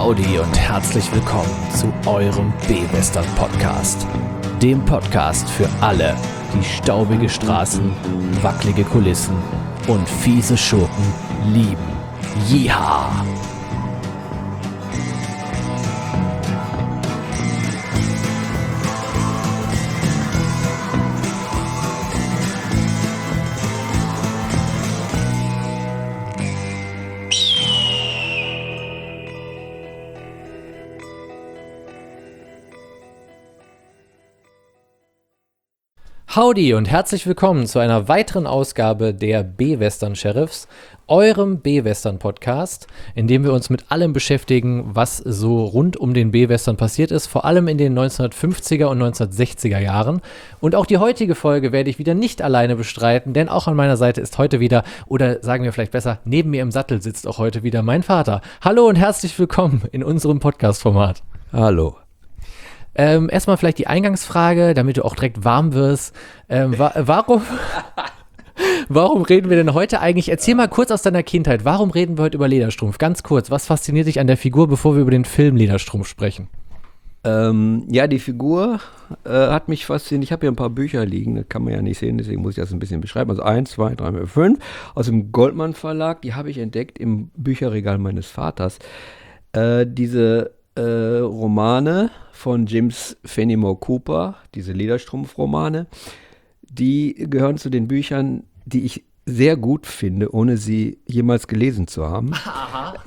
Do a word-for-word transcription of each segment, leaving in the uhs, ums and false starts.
Howdy und herzlich willkommen zu eurem B-Western-Podcast. Dem Podcast für alle, die staubige Straßen, wackelige Kulissen und fiese Schurken lieben. Yeehaw! Howdy und herzlich willkommen zu einer weiteren Ausgabe der B-Western-Sheriffs, eurem B-Western-Podcast, in dem wir uns mit allem beschäftigen, was so rund um den B-Western passiert ist, vor allem in den neunzehnhundertfünfziger und neunzehnhundertsechziger Jahren. Und auch die heutige Folge werde ich wieder nicht alleine bestreiten, denn auch an meiner Seite ist heute wieder, oder sagen wir vielleicht besser, neben mir im Sattel sitzt auch heute wieder mein Vater. Hallo und herzlich willkommen in unserem Podcast-Format. Hallo. Ähm, erstmal vielleicht die Eingangsfrage, damit du auch direkt warm wirst. Ähm, wa- warum, warum reden wir denn heute eigentlich? Erzähl mal kurz aus deiner Kindheit. Warum reden wir heute über Lederstrumpf? Ganz kurz. Was fasziniert dich an der Figur, bevor wir über den Film Lederstrumpf sprechen? Ähm, ja, die Figur äh, hat mich fasziniert. Ich habe hier ein paar Bücher liegen, das kann man ja nicht sehen, deswegen muss ich das ein bisschen beschreiben. Also eins, zwei, drei, vier, fünf aus dem Goldmann Verlag. Die habe ich entdeckt im Bücherregal meines Vaters. Äh, diese äh, Romane von James Fenimore Cooper, diese Lederstrumpf-Romane, die gehören zu den Büchern, die ich sehr gut finde, ohne sie jemals gelesen zu haben. Aha.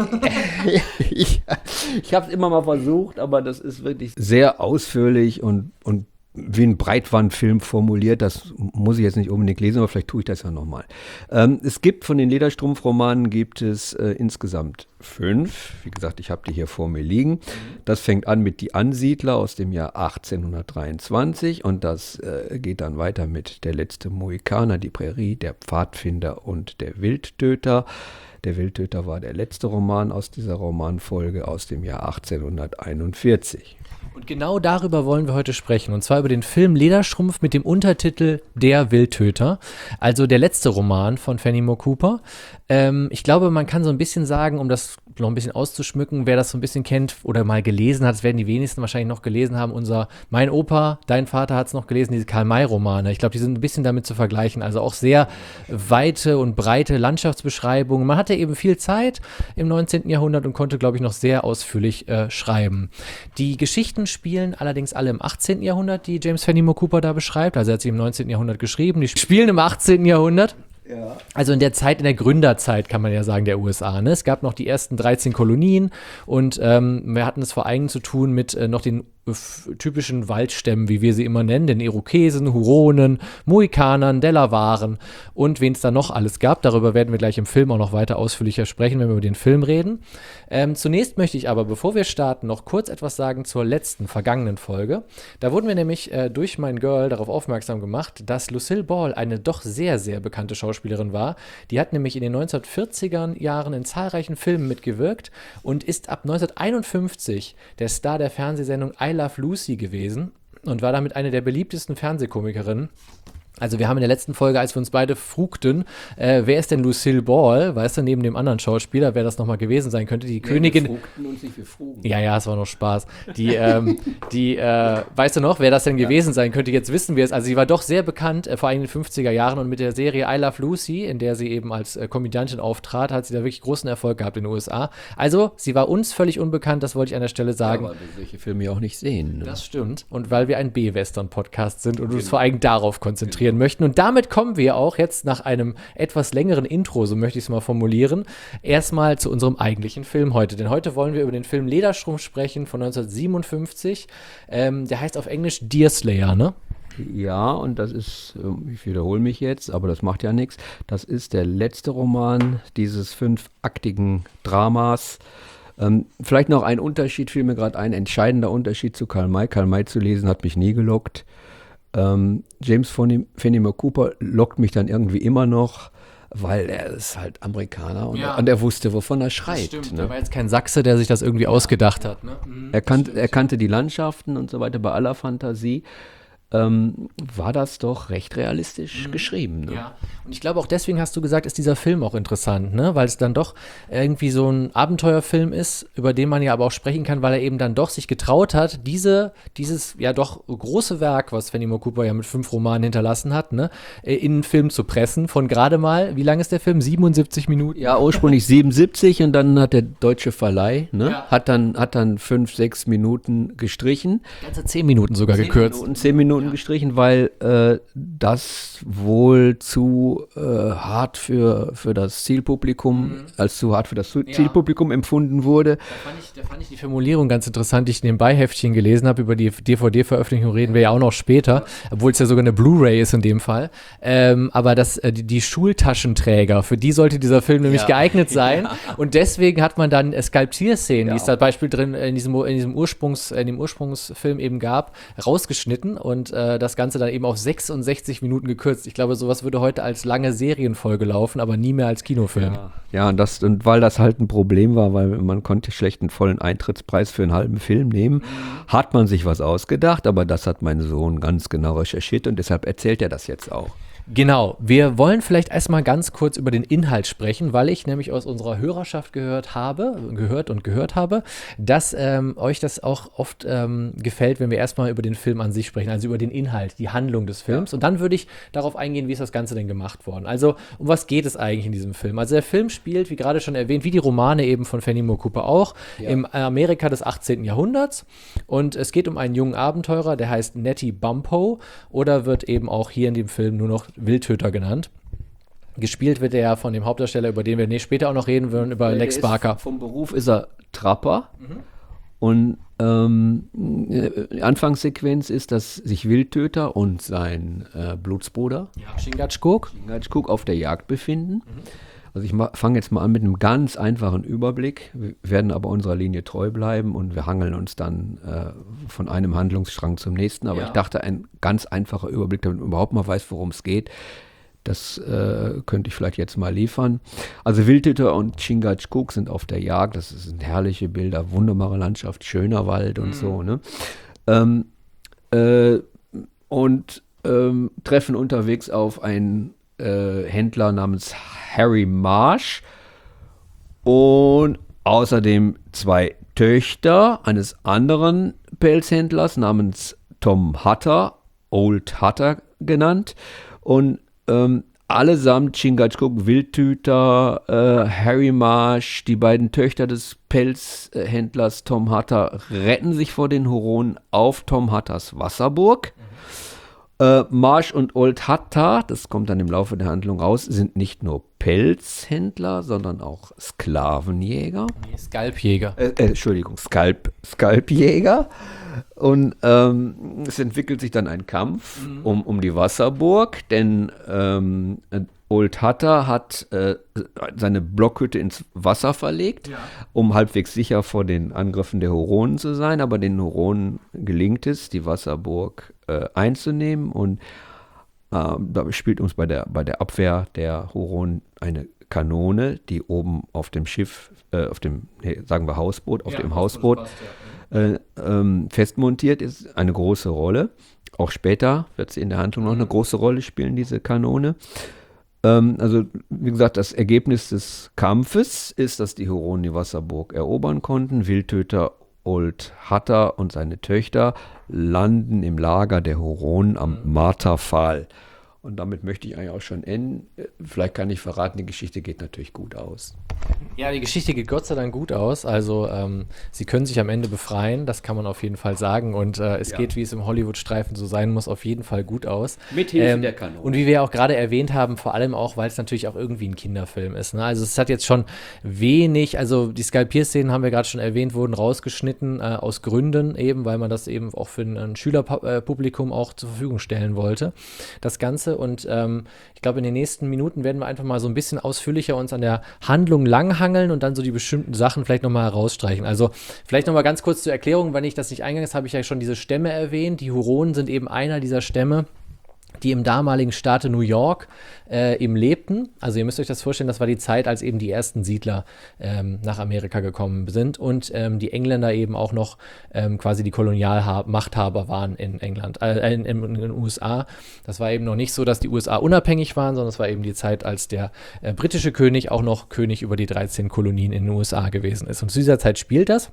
ich ich habe es immer mal versucht, aber das ist wirklich sehr ausführlich und, und wie ein Breitbandfilm formuliert. Das muss ich jetzt nicht unbedingt lesen, aber vielleicht tue ich das ja nochmal. Ähm, es gibt von den Lederstrumpf-Romanen gibt es äh, insgesamt fünf. Wie gesagt, ich habe die hier vor mir liegen. Das fängt an mit Die Ansiedler aus dem Jahr achtzehnhundertdreiundzwanzig und das äh, geht dann weiter mit Der letzte Mohikaner, Die Prärie, Der Pfadfinder und Der Wildtöter. Der Wildtöter war der letzte Roman aus dieser Romanfolge aus dem Jahr achtzehnhunderteinundvierzig. Und genau darüber wollen wir heute sprechen. Und zwar über den Film Lederstrumpf mit dem Untertitel Der Wildtöter. Also der letzte Roman von Fenimore Cooper. Ähm, ich glaube, man kann so ein bisschen sagen, um das noch ein bisschen auszuschmücken, wer das so ein bisschen kennt oder mal gelesen hat, das werden die wenigsten wahrscheinlich noch gelesen haben, unser, mein Opa, dein Vater hat es noch gelesen, diese Karl-May-Romane. Ich glaube, die sind ein bisschen damit zu vergleichen. Also auch sehr weite und breite Landschaftsbeschreibungen. Man hatte eben viel Zeit im neunzehnten Jahrhundert und konnte, glaube ich, noch sehr ausführlich äh, schreiben. Die Geschichten spielen allerdings alle im achtzehnten Jahrhundert, die James Fenimore Cooper da beschreibt. Also er hat sie im neunzehnten Jahrhundert geschrieben. Die spielen im achtzehnten Jahrhundert. Ja. Also in der Zeit, in der Gründerzeit kann man ja sagen, der U S A. Ne? Es gab noch die ersten dreizehn Kolonien und ähm, wir hatten es vor allem zu tun mit äh, noch den f- typischen Waldstämmen, wie wir sie immer nennen, den Irokesen, Huronen, Mohikanern, Delawaren und wen es da noch alles gab. Darüber werden wir gleich im Film auch noch weiter ausführlicher sprechen, wenn wir über den Film reden. Ähm, zunächst möchte ich aber, bevor wir starten, noch kurz etwas sagen zur letzten, vergangenen Folge. Da wurden wir nämlich äh, durch mein Girl darauf aufmerksam gemacht, dass Lucille Ball eine doch sehr, sehr bekannte Schauspielerin war. Die hat nämlich in den neunzehnhundertvierziger Jahren in zahlreichen Filmen mitgewirkt und ist ab neunzehnhunderteinundfünfzig der Star der Fernsehsendung I Love Lucy gewesen und war damit eine der beliebtesten Fernsehkomikerinnen. Also wir haben in der letzten Folge, als wir uns beide frugten, äh, wer ist denn Lucille Ball, weißt du, neben dem anderen Schauspieler, wer das nochmal gewesen sein könnte, die nee, Königin. Wir frugten uns nicht, wir frugen. Ja, ja, es war noch Spaß. Die, ähm, die, äh, weißt du noch, wer das denn ja. gewesen sein könnte, jetzt wissen wir es. Also sie war doch sehr bekannt, äh, vor allem in den fünfziger Jahren und mit der Serie I Love Lucy, in der sie eben als äh, Komödiantin auftrat, hat sie da wirklich großen Erfolg gehabt in den U S A. Also sie war uns völlig unbekannt, das wollte ich an der Stelle sagen. Ja, weil wir solche Filme ja auch nicht sehen. Ne? Das stimmt. Und weil wir ein B-Western-Podcast sind und genau. uns vor allem darauf konzentrieren genau. möchten. Und damit kommen wir auch jetzt nach einem etwas längeren Intro, so möchte ich es mal formulieren, erstmal zu unserem eigentlichen Film heute. Denn heute wollen wir über den Film Lederstrumpf sprechen von neunzehnhundertsiebenundfünfzig. Ähm, der heißt auf Englisch Deerslayer, ne? Ja, und das ist, ich wiederhole mich jetzt, aber das macht ja nichts, das ist der letzte Roman dieses fünfaktigen Dramas. Ähm, vielleicht noch ein Unterschied, fiel mir gerade ein, entscheidender Unterschied zu Karl May. Karl May zu lesen hat mich nie gelockt. Ähm, James Fenimore Cooper lockt mich dann irgendwie immer noch, weil er ist halt Amerikaner und, ja. und er wusste, wovon er schreibt. Das stimmt, ne? Er war jetzt kein Sachse, der sich das irgendwie ja. ausgedacht hat. Ne? Mhm, er, kannt, er kannte die Landschaften und so weiter bei aller Fantasie. ähm, war das doch recht realistisch mhm. geschrieben. Ne? Ja, und ich glaube auch deswegen hast du gesagt, ist dieser Film auch interessant, ne? Weil es dann doch irgendwie so ein Abenteuerfilm ist, über den man ja aber auch sprechen kann, weil er eben dann doch sich getraut hat, diese, dieses ja doch große Werk, was Fenimore Cooper ja mit fünf Romanen hinterlassen hat, ne, in einen Film zu pressen von gerade mal, wie lang ist der Film? siebenundsiebzig Minuten? Ja, ursprünglich siebenundsiebzig und dann hat der deutsche Verleih, ne, ja. hat dann hat dann fünf, sechs Minuten gestrichen. Ganze zehn Minuten sogar zehn gekürzt. Minuten, zehn Minuten ja. gestrichen, weil äh, das wohl zu äh, hart für, für das Zielpublikum, mhm. als zu hart für das Zielpublikum ja. empfunden wurde. Da fand, ich, da fand ich die Formulierung ganz interessant, die ich in dem Beiheftchen gelesen habe. Über die D V D-Veröffentlichung reden wir ja auch noch später, obwohl es ja sogar eine Blu-ray ist in dem Fall. Ähm, aber das, äh, die, die Schultaschenträger, für die sollte dieser Film nämlich ja. geeignet sein. Ja. Und deswegen hat man dann äh, Skalptierszenen, ja. die es da Beispiel drin in diesem, in diesem Ursprungs, in dem Ursprungsfilm eben gab, rausgeschnitten und äh, das Ganze dann eben auf sechsundsechzig Minuten gekürzt. Ich glaube, sowas würde heute als lange Serienfolge laufen, aber nie mehr als Kinofilm. Ja, ja und, das, und weil das halt ein Problem war, weil man konnte schlecht einen vollen Eintrittspreis für einen halben Film nehmen, mhm. hat man sich was ausgedacht, aber das hat mein Sohn ganz genau recherchiert und deshalb erzählt er das jetzt auch. Genau, wir wollen vielleicht erstmal ganz kurz über den Inhalt sprechen, weil ich nämlich aus unserer Hörerschaft gehört habe, gehört und gehört habe, dass ähm, euch das auch oft ähm, gefällt, wenn wir erstmal über den Film an sich sprechen, also über den Inhalt, die Handlung des Films. Ja. Und dann würde ich darauf eingehen, wie ist das Ganze denn gemacht worden. Also, um was geht es eigentlich in diesem Film? Also der Film spielt, wie gerade schon erwähnt, wie die Romane eben von Fenimore Cooper auch, ja. im Amerika des achtzehnten Jahrhunderts. Und es geht um einen jungen Abenteurer, der heißt Natty Bumppo oder wird eben auch hier in dem Film nur noch Wildtöter genannt. Gespielt wird er von dem Hauptdarsteller, über den wir nee, später auch noch reden würden, über Lex ist, Barker. Vom Beruf ist er Trapper. Mhm. Und ähm, die Anfangssequenz ist, dass sich Wildtöter und sein äh, Blutsbruder ja, Chingachgook Chingachgook auf der Jagd befinden. Mhm. Also ich fange jetzt mal an mit einem ganz einfachen Überblick. Wir werden aber unserer Linie treu bleiben und wir hangeln uns dann äh, von einem Handlungsstrang zum nächsten. Aber ja. ich dachte, ein ganz einfacher Überblick, damit man überhaupt mal weiß, worum es geht. Das äh, könnte ich vielleicht jetzt mal liefern. Also Wildtöter und Chingachgook sind auf der Jagd. Das sind herrliche Bilder, wunderbare Landschaft, schöner Wald und mhm. so. Ne? Ähm, äh, und ähm, treffen unterwegs auf einen äh, Händler namens Harry Marsh und außerdem zwei Töchter eines anderen Pelzhändlers namens Tom Hutter, Old Hutter genannt. Und ähm, allesamt Chingachgook, Wildtöter, äh, Harry Marsh, die beiden Töchter des Pelzhändlers Tom Hutter retten sich vor den Huronen auf Tom Hutters Wasserburg. Mhm. Äh, Marsh und Old Hutter, das kommt dann im Laufe der Handlung raus, sind nicht nur Pelzhändler, sondern auch Sklavenjäger. Nee, Skalpjäger. Äh, äh, Entschuldigung, Skalp, Skalpjäger. Und ähm, es entwickelt sich dann ein Kampf mhm. um, um die Wasserburg, denn ähm, Old Hutter hat äh, seine Blockhütte ins Wasser verlegt, ja. um halbwegs sicher vor den Angriffen der Huronen zu sein. Aber den Huronen gelingt es, die Wasserburg äh, einzunehmen. Und äh, da spielt uns bei der, bei der Abwehr der Huronen eine Kanone, die oben auf dem Schiff, äh, auf dem, nee, sagen wir Hausboot, auf ja, dem Hausboot passt, ja. äh, ähm, festmontiert ist, eine große Rolle. Auch später wird sie in der Handlung noch eine große Rolle spielen, diese Kanone. Also, wie gesagt, das Ergebnis des Kampfes ist, dass die Huronen die Wasserburg erobern konnten. Wildtöter Old Hutter und seine Töchter landen im Lager der Huronen am Marterpfahl. Und damit möchte ich eigentlich auch schon enden. Vielleicht kann ich verraten, die Geschichte geht natürlich gut aus. Ja, die Geschichte geht Gott sei Dank gut aus. Also ähm, sie können sich am Ende befreien, das kann man auf jeden Fall sagen. Und äh, es ja. geht, wie es im Hollywood-Streifen so sein muss, auf jeden Fall gut aus. Mit Hilfe ähm, der Kanone. Und wie wir auch gerade erwähnt haben, vor allem auch, weil es natürlich auch irgendwie ein Kinderfilm ist. Ne? Also es hat jetzt schon wenig, also die Skalpierszenen haben wir gerade schon erwähnt, wurden rausgeschnitten äh, aus Gründen eben, weil man das eben auch für ein, ein Schülerpublikum auch zur Verfügung stellen wollte. Das Ganze und ähm, ich glaube, in den nächsten Minuten werden wir einfach mal so ein bisschen ausführlicher uns an der Handlung langhangeln und dann so die bestimmten Sachen vielleicht nochmal herausstreichen. Also vielleicht nochmal ganz kurz zur Erklärung, wenn ich das nicht eingangs habe, ich ja schon diese Stämme erwähnt. Die Huronen sind eben einer dieser Stämme, die im damaligen Staate New York äh, eben lebten. Also ihr müsst euch das vorstellen, das war die Zeit, als eben die ersten Siedler ähm, nach Amerika gekommen sind und ähm, die Engländer eben auch noch ähm, quasi die Kolonialmachthaber waren in England, äh, in, in, in den U S A. Das war eben noch nicht so, dass die U S A unabhängig waren, sondern es war eben die Zeit, als der äh, britische König auch noch König über die dreizehn Kolonien in den U S A gewesen ist. Und zu dieser Zeit spielt das.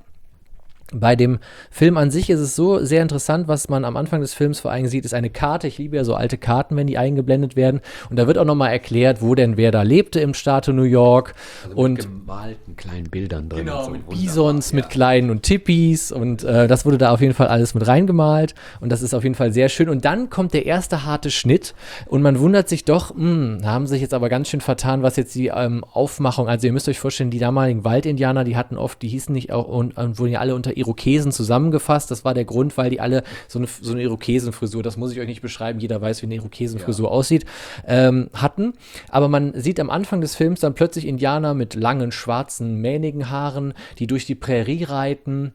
Bei dem Film an sich ist es so sehr interessant, was man am Anfang des Films vor allem sieht, ist eine Karte. Ich liebe ja so alte Karten, wenn die eingeblendet werden. Und da wird auch nochmal erklärt, wo denn wer da lebte im Staate New York. Also und mit gemalten kleinen Bildern drin. Genau, so mit wunderbar, Bisons, ja. mit Kleinen und Tippis. Und äh, das wurde da auf jeden Fall alles mit reingemalt. Und das ist auf jeden Fall sehr schön. Und dann kommt der erste harte Schnitt. Und man wundert sich doch, mh, da haben sich jetzt aber ganz schön vertan, was jetzt die ähm, Aufmachung, also ihr müsst euch vorstellen, die damaligen Waldindianer, die hatten oft, die hießen nicht auch und, und wurden ja alle unter Irokesen zusammengefasst. Das war der Grund, weil die alle so eine, so eine Irokesenfrisur, das muss ich euch nicht beschreiben, jeder weiß, wie eine Irokesenfrisur ja. aussieht, ähm, hatten. Aber man sieht am Anfang des Films dann plötzlich Indianer mit langen, schwarzen, mähnigen Haaren, die durch die Prärie reiten,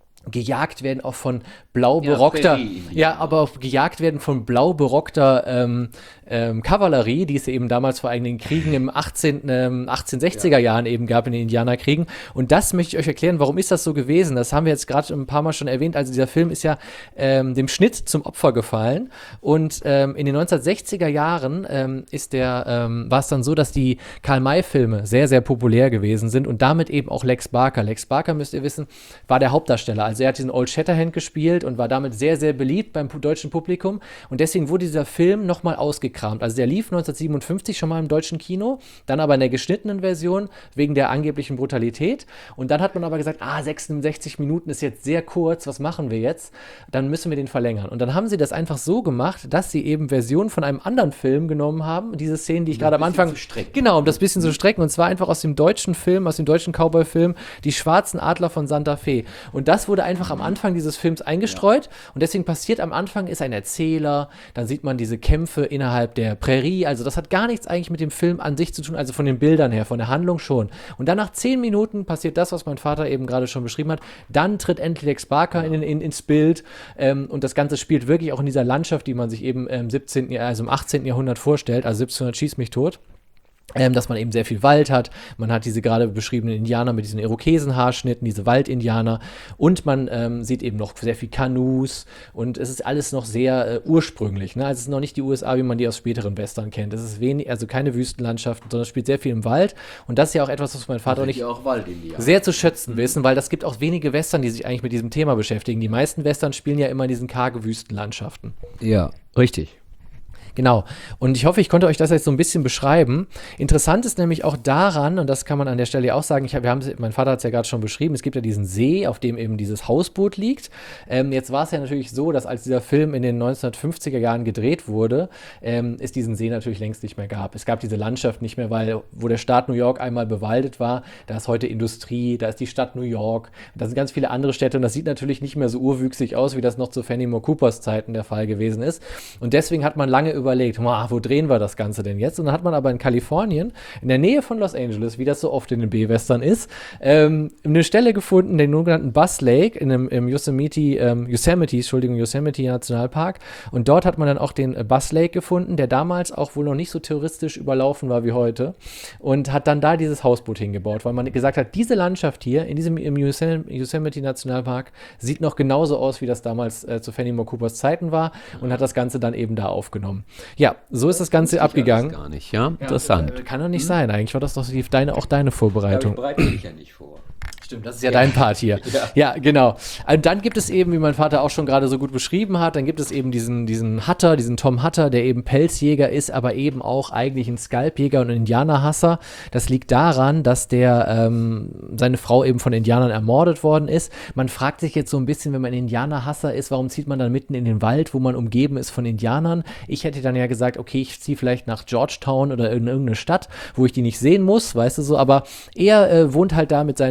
gejagt werden auch von blau berockter, ja, ja, aber auch gejagt werden von blau berockter ähm, ähm, Kavallerie, die es eben damals vor allem in den Kriegen im achtzehnten, ähm, achtzehnhundertsechziger ja. Jahren eben gab in den Indianerkriegen. Und das möchte ich euch erklären, warum ist das so gewesen? Das haben wir jetzt gerade ein paar Mal schon erwähnt. Also dieser Film ist ja ähm, dem Schnitt zum Opfer gefallen. Und ähm, in den neunzehnhundertsechziger Jahren ähm, ist der, ähm, war es dann so, dass die Karl-May-Filme sehr, sehr populär gewesen sind und damit eben auch Lex Barker. Lex Barker, müsst ihr wissen, war der Hauptdarsteller. Also er hat diesen Old Shatterhand gespielt und war damit sehr, sehr beliebt beim deutschen Publikum. Und deswegen wurde dieser Film nochmal ausgekramt. Also der lief neunzehnhundertsiebenundfünfzig schon mal im deutschen Kino, dann aber in der geschnittenen Version wegen der angeblichen Brutalität. Und dann hat man aber gesagt, ah, sechsundsechzig Minuten ist jetzt sehr kurz, was machen wir jetzt? Dann müssen wir den verlängern. Und dann haben sie das einfach so gemacht, dass sie eben Versionen von einem anderen Film genommen haben. Diese Szenen, die ich gerade am Anfang... Genau, um das bisschen zu strecken. Und zwar einfach aus dem deutschen Film, aus dem deutschen Cowboy-Film, Die schwarzen Adler von Santa Fe. Und das wurde einfach am Anfang dieses Films eingestreut. Ja. Und deswegen passiert am Anfang ist ein Erzähler, dann sieht man diese Kämpfe innerhalb der Prärie. Also das hat gar nichts eigentlich mit dem Film an sich zu tun, also von den Bildern her, von der Handlung schon. Und dann nach zehn Minuten passiert das, was mein Vater eben gerade schon beschrieben hat. Dann tritt endlich Lex Barker in, in, ins Bild. Ähm, und das Ganze spielt wirklich auch in dieser Landschaft, die man sich eben im siebzehnten. Also im achtzehnten. Jahrhundert vorstellt. Also siebzehnhundert schießt mich tot. Ähm, dass man eben sehr viel Wald hat. Man hat diese gerade beschriebenen Indianer mit diesen Irokesenhaarschnitten, diese Waldindianer. Und man ähm, sieht eben noch sehr viel Kanus. Und es ist alles noch sehr äh, ursprünglich. Ne? Also es ist noch nicht die U S A, wie man die aus späteren Western kennt. Es ist wenig, also keine Wüstenlandschaften, sondern es spielt sehr viel im Wald. Und das ist ja auch etwas, was mein Vater und ich auch sehr zu schätzen wissen, weil das gibt auch wenige Western, die sich eigentlich mit diesem Thema beschäftigen. Die meisten Western spielen ja immer in diesen karge Wüstenlandschaften. Ja, richtig. Genau. Und ich hoffe, ich konnte euch das jetzt so ein bisschen beschreiben. Interessant ist nämlich auch daran, und das kann man an der Stelle auch sagen, ich hab, wir haben, mein Vater hat es ja gerade schon beschrieben, es gibt ja diesen See, auf dem eben dieses Hausboot liegt. Ähm, jetzt war es ja natürlich so, dass als dieser Film in den neunzehnhundertfünfziger Jahren gedreht wurde, ähm, es diesen See natürlich längst nicht mehr gab. Es gab diese Landschaft nicht mehr, weil wo der Staat New York einmal bewaldet war, da ist heute Industrie, da ist die Stadt New York, da sind ganz viele andere Städte und das sieht natürlich nicht mehr so urwüchsig aus, wie das noch zu Fenimore Coopers Zeiten der Fall gewesen ist. Und deswegen hat man lange überlegt, wo drehen wir das Ganze denn jetzt? Und dann hat man aber in Kalifornien, in der Nähe von Los Angeles, wie das so oft in den B-Western ist, ähm, eine Stelle gefunden, den sogenannten Bass Lake, in einem, im Yosemite, ähm, Yosemite, Entschuldigung, Yosemite Nationalpark. Und dort hat man dann auch den Bass Lake gefunden, der damals auch wohl noch nicht so touristisch überlaufen war wie heute. Und hat dann da dieses Hausboot hingebaut, weil man gesagt hat, diese Landschaft hier, in diesem im Yosemite Nationalpark, sieht noch genauso aus, wie das damals äh, zu Fenimore Coopers Zeiten war und hat das Ganze dann eben da aufgenommen. Ja, so ist das Ganze das abgegangen. Gar nicht, ja? Ja, interessant. Äh, kann doch nicht hm? sein. Eigentlich war das doch die, deine, auch deine Vorbereitung. Ja, ich bereite mich ja nicht vor. Stimmt, das ist ja, ja dein Part hier. Ja, ja genau. Und dann gibt es eben, wie mein Vater auch schon gerade so gut beschrieben hat, dann gibt es eben diesen, diesen Hutter, diesen Tom Hutter, der eben Pelzjäger ist, aber eben auch eigentlich ein Skalpjäger und ein Indianerhasser. Das liegt daran, dass der ähm, seine Frau eben von Indianern ermordet worden ist. Man fragt sich jetzt so ein bisschen, wenn man Indianerhasser ist, warum zieht man dann mitten in den Wald, wo man umgeben ist von Indianern? Ich hätte dann ja gesagt, okay, ich ziehe vielleicht nach Georgetown oder in irgendeine Stadt, wo ich die nicht sehen muss, weißt du so, aber er äh, wohnt halt da mit seinen beiden Töchtern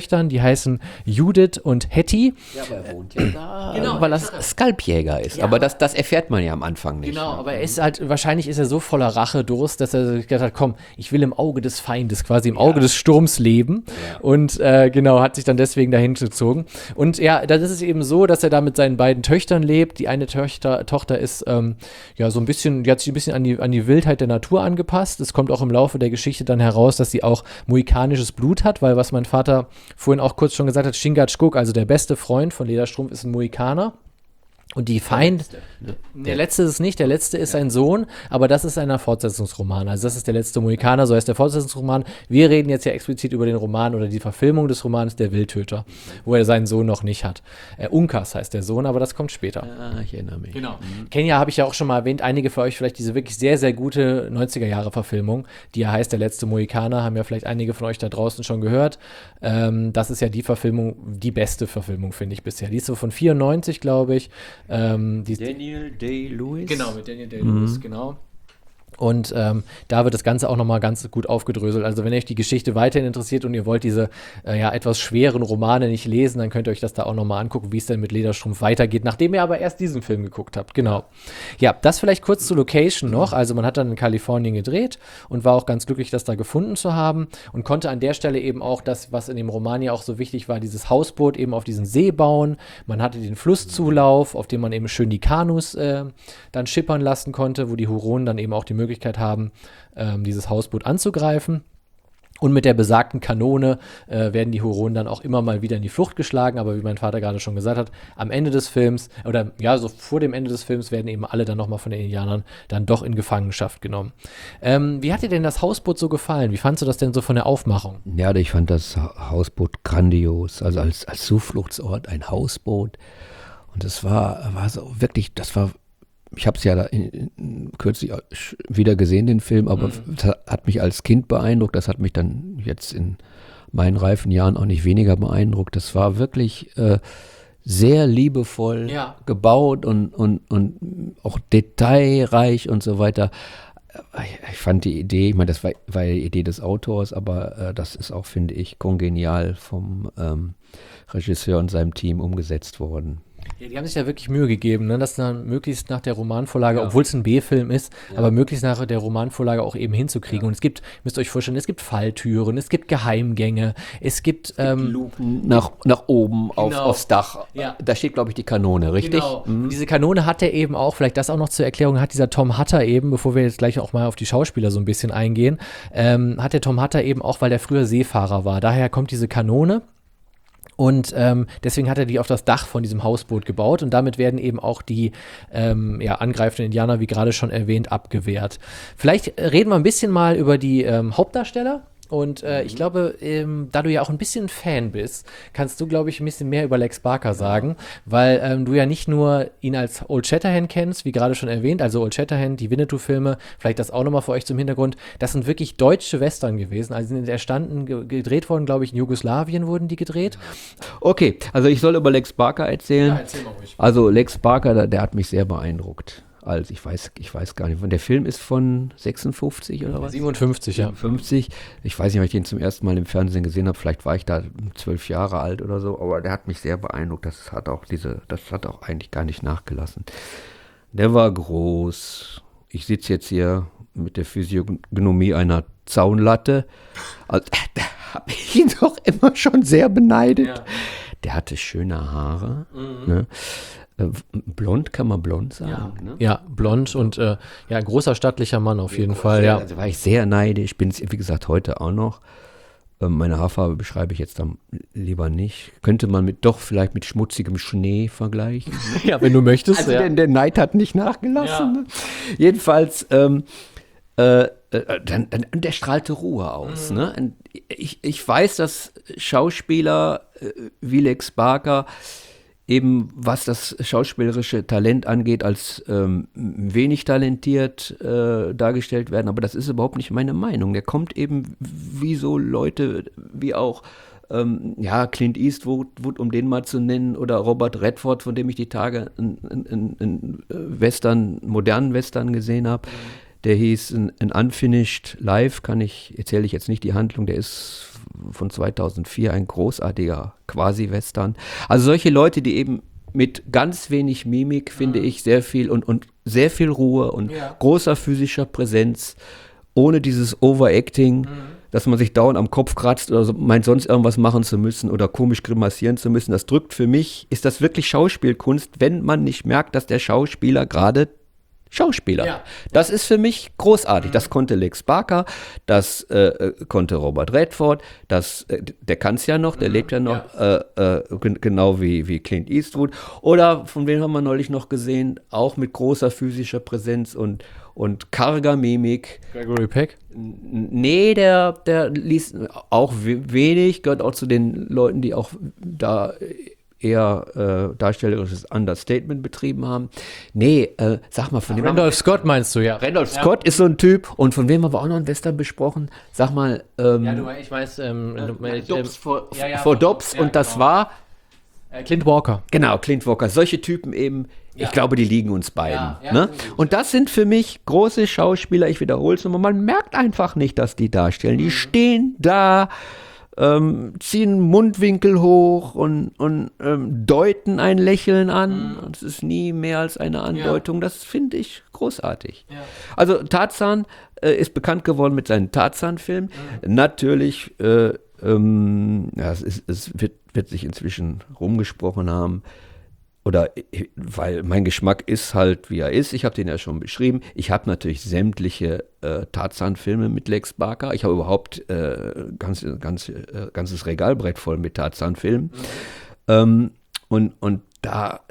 Töchtern, die heißen Judith und Hetty. Ja, aber er wohnt ja da, Genau, weil er Skalpjäger ist. Ja. Aber das, das erfährt man ja am Anfang nicht. Genau, ne? aber er ist halt, wahrscheinlich ist er so voller Rachedurst, dass er sich gedacht hat, komm, ich will im Auge des Feindes, quasi im Auge des Sturms leben. Ja. Und äh, genau, hat sich dann deswegen dahin gezogen. Und ja, dann ist es eben so, dass er da mit seinen beiden Töchtern lebt. Die eine Töchter, Tochter ist ähm, ja so ein bisschen, die hat sich ein bisschen an die, an die Wildheit der Natur angepasst. Es kommt auch im Laufe der Geschichte dann heraus, dass sie auch mohikanisches Blut hat, weil was mein Vater vorhin auch kurz schon gesagt hat, Chingachgook, also der beste Freund von Lederstrumpf, ist ein Mohikaner. Und die Feind, Ne? der letzte ist es nicht, der letzte ist sein Sohn, aber das ist ein Fortsetzungsroman. Also das ist der letzte Mohikaner, so heißt der Fortsetzungsroman. Wir reden jetzt ja explizit über den Roman oder die Verfilmung des Romans Der Wildtöter, wo er seinen Sohn noch nicht hat. Äh, Unkas heißt der Sohn, aber das kommt später. Ah, ich erinnere mich. Genau. Kenya habe ich ja auch schon mal erwähnt, einige für euch vielleicht diese wirklich sehr, sehr gute neunziger-Jahre-Verfilmung, die ja heißt Der letzte Mohikaner, haben ja vielleicht einige von euch da draußen schon gehört. Ähm, das ist ja die Verfilmung, die beste Verfilmung, finde ich bisher. Die ist so von vierundneunzig, glaube ich. Ähm, die Daniel Day-Lewis? Genau, mit Daniel Day-Lewis, mhm. genau. Und ähm, da wird das Ganze auch nochmal ganz gut aufgedröselt. Also wenn euch die Geschichte weiterhin interessiert und ihr wollt diese äh, ja etwas schweren Romane nicht lesen, dann könnt ihr euch das da auch nochmal angucken, wie es denn mit Lederstrumpf weitergeht, nachdem ihr aber erst diesen Film geguckt habt. Genau. Ja, das vielleicht kurz zur Location noch. Also man hat dann in Kalifornien gedreht und war auch ganz glücklich, das da gefunden zu haben und konnte an der Stelle eben auch das, was in dem Roman ja auch so wichtig war, dieses Hausboot eben auf diesen See bauen. Man hatte den Flusszulauf, auf dem man eben schön die Kanus äh, dann schippern lassen konnte, wo die Huronen dann eben auch die Möglichkeit haben, ähm, dieses Hausboot anzugreifen. Und mit der besagten Kanone äh, werden die Huronen dann auch immer mal wieder in die Flucht geschlagen. Aber wie mein Vater gerade schon gesagt hat, am Ende des Films, oder ja, so vor dem Ende des Films werden eben alle dann nochmal von den Indianern dann doch in Gefangenschaft genommen. Ähm, wie hat dir denn das Hausboot so gefallen? Wie fandst du das denn so von der Aufmachung? Ja, ich fand das Hausboot grandios. Also als, als Zufluchtsort ein Hausboot. Und das war, war so wirklich, das war ich habe es ja da in, in, kürzlich wieder gesehen, den Film, aber mhm. das hat mich als Kind beeindruckt. Das hat mich dann jetzt in meinen reifen Jahren auch nicht weniger beeindruckt. Das war wirklich äh, sehr liebevoll ja. gebaut und, und, und auch detailreich und so weiter. Ich fand die Idee, ich meine, das war, war ja die Idee des Autors, aber äh, das ist auch, finde ich, kongenial vom ähm, Regisseur und seinem Team umgesetzt worden. Ja, die haben sich ja wirklich Mühe gegeben, ne? Das dann möglichst nach der Romanvorlage, ja. obwohl es ein B-Film ist, ja. aber möglichst nach der Romanvorlage auch eben hinzukriegen. Ja. Und es gibt, müsst ihr euch vorstellen, es gibt Falltüren, es gibt Geheimgänge, es gibt ähm, Luken nach, nach oben genau. auf, aufs Dach. Ja. Da steht, glaube ich, die Kanone, richtig? Genau. Mhm. Diese Kanone hat er eben auch, vielleicht das auch noch zur Erklärung, hat dieser Tom Hutter eben, bevor wir jetzt gleich auch mal auf die Schauspieler so ein bisschen eingehen, ähm, hat der Tom Hutter eben auch, weil der früher Seefahrer war. Daher kommt diese Kanone. Und ähm, deswegen hat er die auf das Dach von diesem Hausboot gebaut und damit werden eben auch die ähm, ja, angreifenden Indianer, wie gerade schon erwähnt, abgewehrt. Vielleicht reden wir ein bisschen mal über die ähm, Hauptdarsteller. Und äh, ich glaube, ähm, da du ja auch ein bisschen Fan bist, kannst du, glaube ich, ein bisschen mehr über Lex Barker sagen, weil ähm, du ja nicht nur ihn als Old Shatterhand kennst, wie gerade schon erwähnt, also Old Shatterhand, die Winnetou-Filme, vielleicht das auch nochmal für euch zum Hintergrund, das sind wirklich deutsche Western gewesen, also sind erstanden, ge- gedreht worden, glaube ich, in Jugoslawien wurden die gedreht. Okay, also ich soll über Lex Barker erzählen. Ja, erzähl mal ruhig. Also Lex Barker, der, der hat mich sehr beeindruckt. Also ich weiß, ich weiß gar nicht, der Film ist von sechsundfünfzig oder was? siebenundfünfzig, ja. siebenundfünfzig. Ich weiß nicht, ob ich den zum ersten Mal im Fernsehen gesehen habe. Vielleicht war ich da zwölf Jahre alt oder so. Aber der hat mich sehr beeindruckt. Das hat auch diese, das hat auch eigentlich gar nicht nachgelassen. Der war groß. Ich sitze jetzt hier mit der Physiognomie einer Zaunlatte. Also, da habe ich ihn doch immer schon sehr beneidet. Ja. Der hatte schöne Haare. Mhm. Ne? Blond, kann man blond sagen? Ja, ne? ja blond und äh, ja, ein großer stattlicher Mann auf jeden Fall, ja. Also war ich sehr neidisch, bin es, wie gesagt, heute auch noch. Ähm, meine Haarfarbe beschreibe ich jetzt dann lieber nicht. Könnte man mit, doch vielleicht mit schmutzigem Schnee vergleichen. Ja, wenn du möchtest. Also ja. der, der Neid hat nicht nachgelassen. Ja. Ne? Jedenfalls, ähm, äh, äh, dann, dann, der strahlte Ruhe aus. Mhm. Ne? Ich, ich weiß, dass Schauspieler äh, wie Lex Barker eben was das schauspielerische Talent angeht, als ähm, wenig talentiert äh, dargestellt werden. Aber das ist überhaupt nicht meine Meinung. Der kommt eben wie so Leute, wie auch ähm, ja, Clint Eastwood, um den mal zu nennen, oder Robert Redford, von dem ich die Tage einen Western, modernen Western gesehen habe. Der hieß ein, ein Unfinished Life, kann ich, erzähle ich jetzt nicht die Handlung, der ist von zweitausendvier, ein großartiger Quasi-Western. Also solche Leute, die eben mit ganz wenig Mimik, finde mhm. ich, sehr viel und, und sehr viel Ruhe und ja. großer physischer Präsenz, ohne dieses Overacting, mhm. dass man sich dauernd am Kopf kratzt oder so, meint sonst irgendwas machen zu müssen oder komisch grimassieren zu müssen. Das drückt für mich, ist das wirklich Schauspielkunst, wenn man nicht merkt, dass der Schauspieler gerade Schauspieler. Ja. Das ist für mich großartig. Mhm. Das konnte Lex Barker, das äh, konnte Robert Redford, das, äh, der kann es ja noch, der mhm. lebt ja noch, ja. Äh, äh, g- genau wie, wie Clint Eastwood. Oder von wem haben wir neulich noch gesehen, auch mit großer physischer Präsenz und, und karger Mimik. Gregory Peck? Nee, der, der liest auch wenig, gehört auch zu den Leuten, die auch da eher äh, darstellerisches Understatement betrieben haben. Nee, äh, sag mal, von dem Randolph Scott meinst du, ja. Randolph ja. Scott ist so ein Typ. Und von wem haben wir auch noch einen Western besprochen? Sag mal, ähm, ja, du, ich weiß, ähm, äh, Dobbs vor, ja, ja, vor Dobbs ja, und das genau. war äh, Clint Walker. Genau, Clint Walker. Solche Typen eben, ja. ich glaube, die liegen uns beiden. Ja, ja, ne? Und das sind für mich große Schauspieler, ich wiederhole es nochmal, man merkt einfach nicht, dass die darstellen. Die mhm. stehen da, Ähm, ziehen Mundwinkel hoch und, und ähm, deuten ein Lächeln an. Mhm. Es ist nie mehr als eine Andeutung. Ja. Das finde ich großartig. Ja. Also Tarzan äh, ist bekannt geworden mit seinen Tarzan-Filmen. Mhm. Natürlich, äh, ähm, ja, es, ist, es wird, wird sich inzwischen rumgesprochen haben. Oder weil mein Geschmack ist halt, wie er ist. Ich habe den ja schon beschrieben. Ich habe natürlich sämtliche äh, Tarzan-Filme mit Lex Barker. Ich habe überhaupt äh, ganz, ganz, äh, ganzes Regalbrett voll mit Tarzan-Filmen. Mhm. Ähm, und, und da,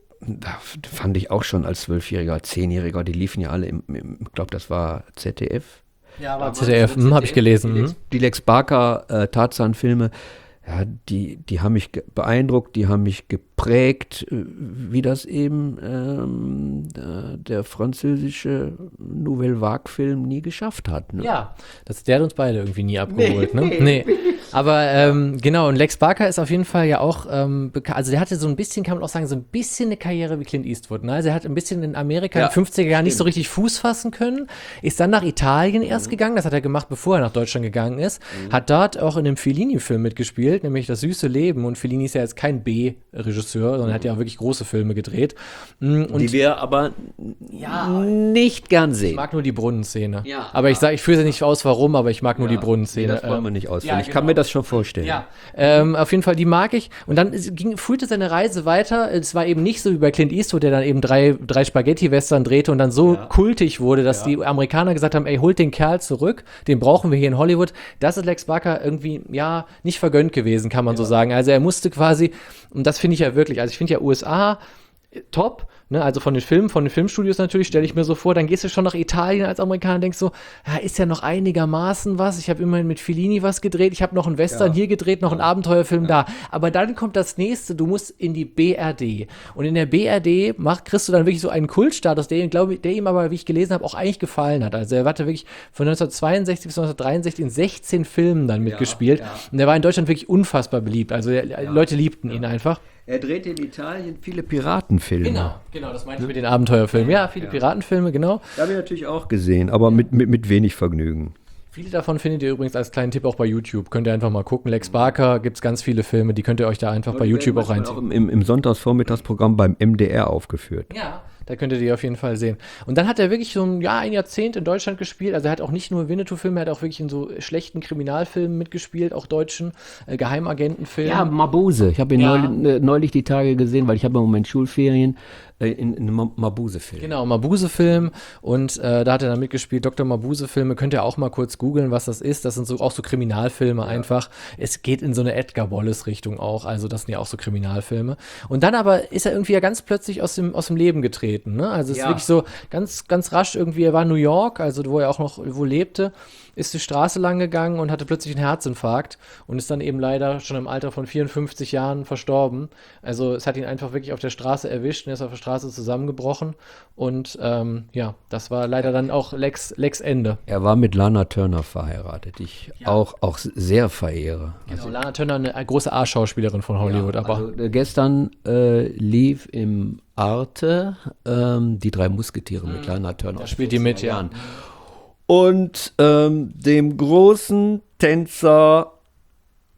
da fand ich auch schon als Zwölfjähriger, Zehnjähriger, die liefen ja alle im, im ich glaube, das war Z D F. Ja, war Z D F, hm, habe ich gelesen. Die Lex, die Lex Barker äh, Tarzan-Filme, ja, die, die haben mich ge- beeindruckt, die haben mich geprägt, äh, wie das eben ähm, der, der französische Nouvelle Vague-Film nie geschafft hat. Ne? Ja, das, der hat uns beide irgendwie nie abgeholt. Nee, ne? nee. Aber ähm, genau, und Lex Barker ist auf jeden Fall ja auch ähm, bekannt, also der hatte so ein bisschen, kann man auch sagen, so ein bisschen eine Karriere wie Clint Eastwood. Ne? Also er hat ein bisschen in Amerika ja, in den fünfziger Jahren nicht so richtig Fuß fassen können, ist dann nach Italien mhm. erst gegangen, das hat er gemacht, bevor er nach Deutschland gegangen ist, mhm. hat dort auch in einem Fellini-Film mitgespielt, nämlich Das süße Leben, und Fellini ist ja jetzt kein B-Regisseur, sondern mhm. hat ja auch wirklich große Filme gedreht. Und die wir aber ja, nicht gern sehen. Ich mag nur die Brunnenszene. Ja, aber ich sage, ich führe sie nicht aus, warum, aber ich mag nur ja, die Brunnenszene. Nee, das wollen wir nicht ausführen. Ja, ich genau. kann mir das schon vorstellen. Ja, ähm, auf jeden Fall, die mag ich. Und dann ging, führte seine Reise weiter. Es war eben nicht so wie bei Clint Eastwood, der dann eben drei, drei Spaghetti-Western drehte und dann so ja. kultig wurde, dass ja. die Amerikaner gesagt haben, ey, holt den Kerl zurück, den brauchen wir hier in Hollywood. Das ist Lex Barker irgendwie, ja, nicht vergönnt gewesen, kann man ja. so sagen. Also er musste quasi, und das finde ich ja wirklich, also ich finde ja U S A top, ne, also von den Filmen, von den Filmstudios natürlich, stelle ich mir so vor, dann gehst du schon nach Italien als Amerikaner und denkst so, ja, ist ja noch einigermaßen was, ich habe immerhin mit Fellini was gedreht, ich habe noch einen Western ja. hier gedreht, noch einen Abenteuerfilm ja. da, aber dann kommt das nächste, du musst in die B R D und in der B R D macht, kriegst du dann wirklich so einen Kultstatus, der, glaub, der ihm aber, wie ich gelesen habe, auch eigentlich gefallen hat, also er hatte wirklich von neunzehnhundertzweiundsechzig bis neunzehnhundertdreiundsechzig in sechzehn Filmen dann mitgespielt ja, ja. und der war in Deutschland wirklich unfassbar beliebt, also ja. Leute liebten ja. ihn einfach. Er drehte in Italien viele Piratenfilme. Genau, genau, das meinte ich mit den Abenteuerfilmen. Ja, viele ja. Piratenfilme, genau. Da habe ich natürlich auch gesehen, aber mit, mit, mit wenig Vergnügen. Viele davon findet ihr übrigens als kleinen Tipp auch bei YouTube. Könnt ihr einfach mal gucken. Lex Barker, gibt es ganz viele Filme, die könnt ihr euch da einfach bei YouTube auch reinziehen. Auch im, im Sonntagsvormittagsprogramm beim M D R aufgeführt. Ja. Da könnt ihr die auf jeden Fall sehen. Und dann hat er wirklich so ein, ja, ein Jahrzehnt in Deutschland gespielt. Also er hat auch nicht nur Winnetou-Filme, er hat auch wirklich in so schlechten Kriminalfilmen mitgespielt, auch deutschen äh, Geheimagentenfilmen. Ja, Mabuse. Ich habe ihn ja. neulich, neulich die Tage gesehen, weil ich habe im Moment Schulferien. In, in einem Mabuse-Film. Genau, Mabuse-Film, und äh, da hat er dann mitgespielt, Doktor Mabuse-Filme, könnt ihr auch mal kurz googeln, was das ist, das sind so, auch so Kriminalfilme ja. einfach, es geht in so eine Edgar Wallace-Richtung auch, also das sind ja auch so Kriminalfilme, und dann aber ist er irgendwie ja ganz plötzlich aus dem, aus dem Leben getreten, ne? Also es ja. ist wirklich so ganz, ganz rasch irgendwie, er war in New York, also wo er auch noch wo lebte, ist die Straße lang gegangen und hatte plötzlich einen Herzinfarkt und ist dann eben leider schon im Alter von vierundfünfzig Jahren verstorben. Also es hat ihn einfach wirklich auf der Straße erwischt und er ist auf der Straße zusammengebrochen und ähm, ja, das war leider dann auch Lex, Lex Ende. Er war mit Lana Turner verheiratet, die ich ja. auch, auch sehr verehre. Genau, also, Lana Turner, eine große A-Schauspielerin von Hollywood. Ja, aber also, äh, gestern äh, lief im Arte ähm, die drei Musketiere mhm. mit Lana Turner. Da spielt die mit, ja. Und ähm, dem großen Tänzer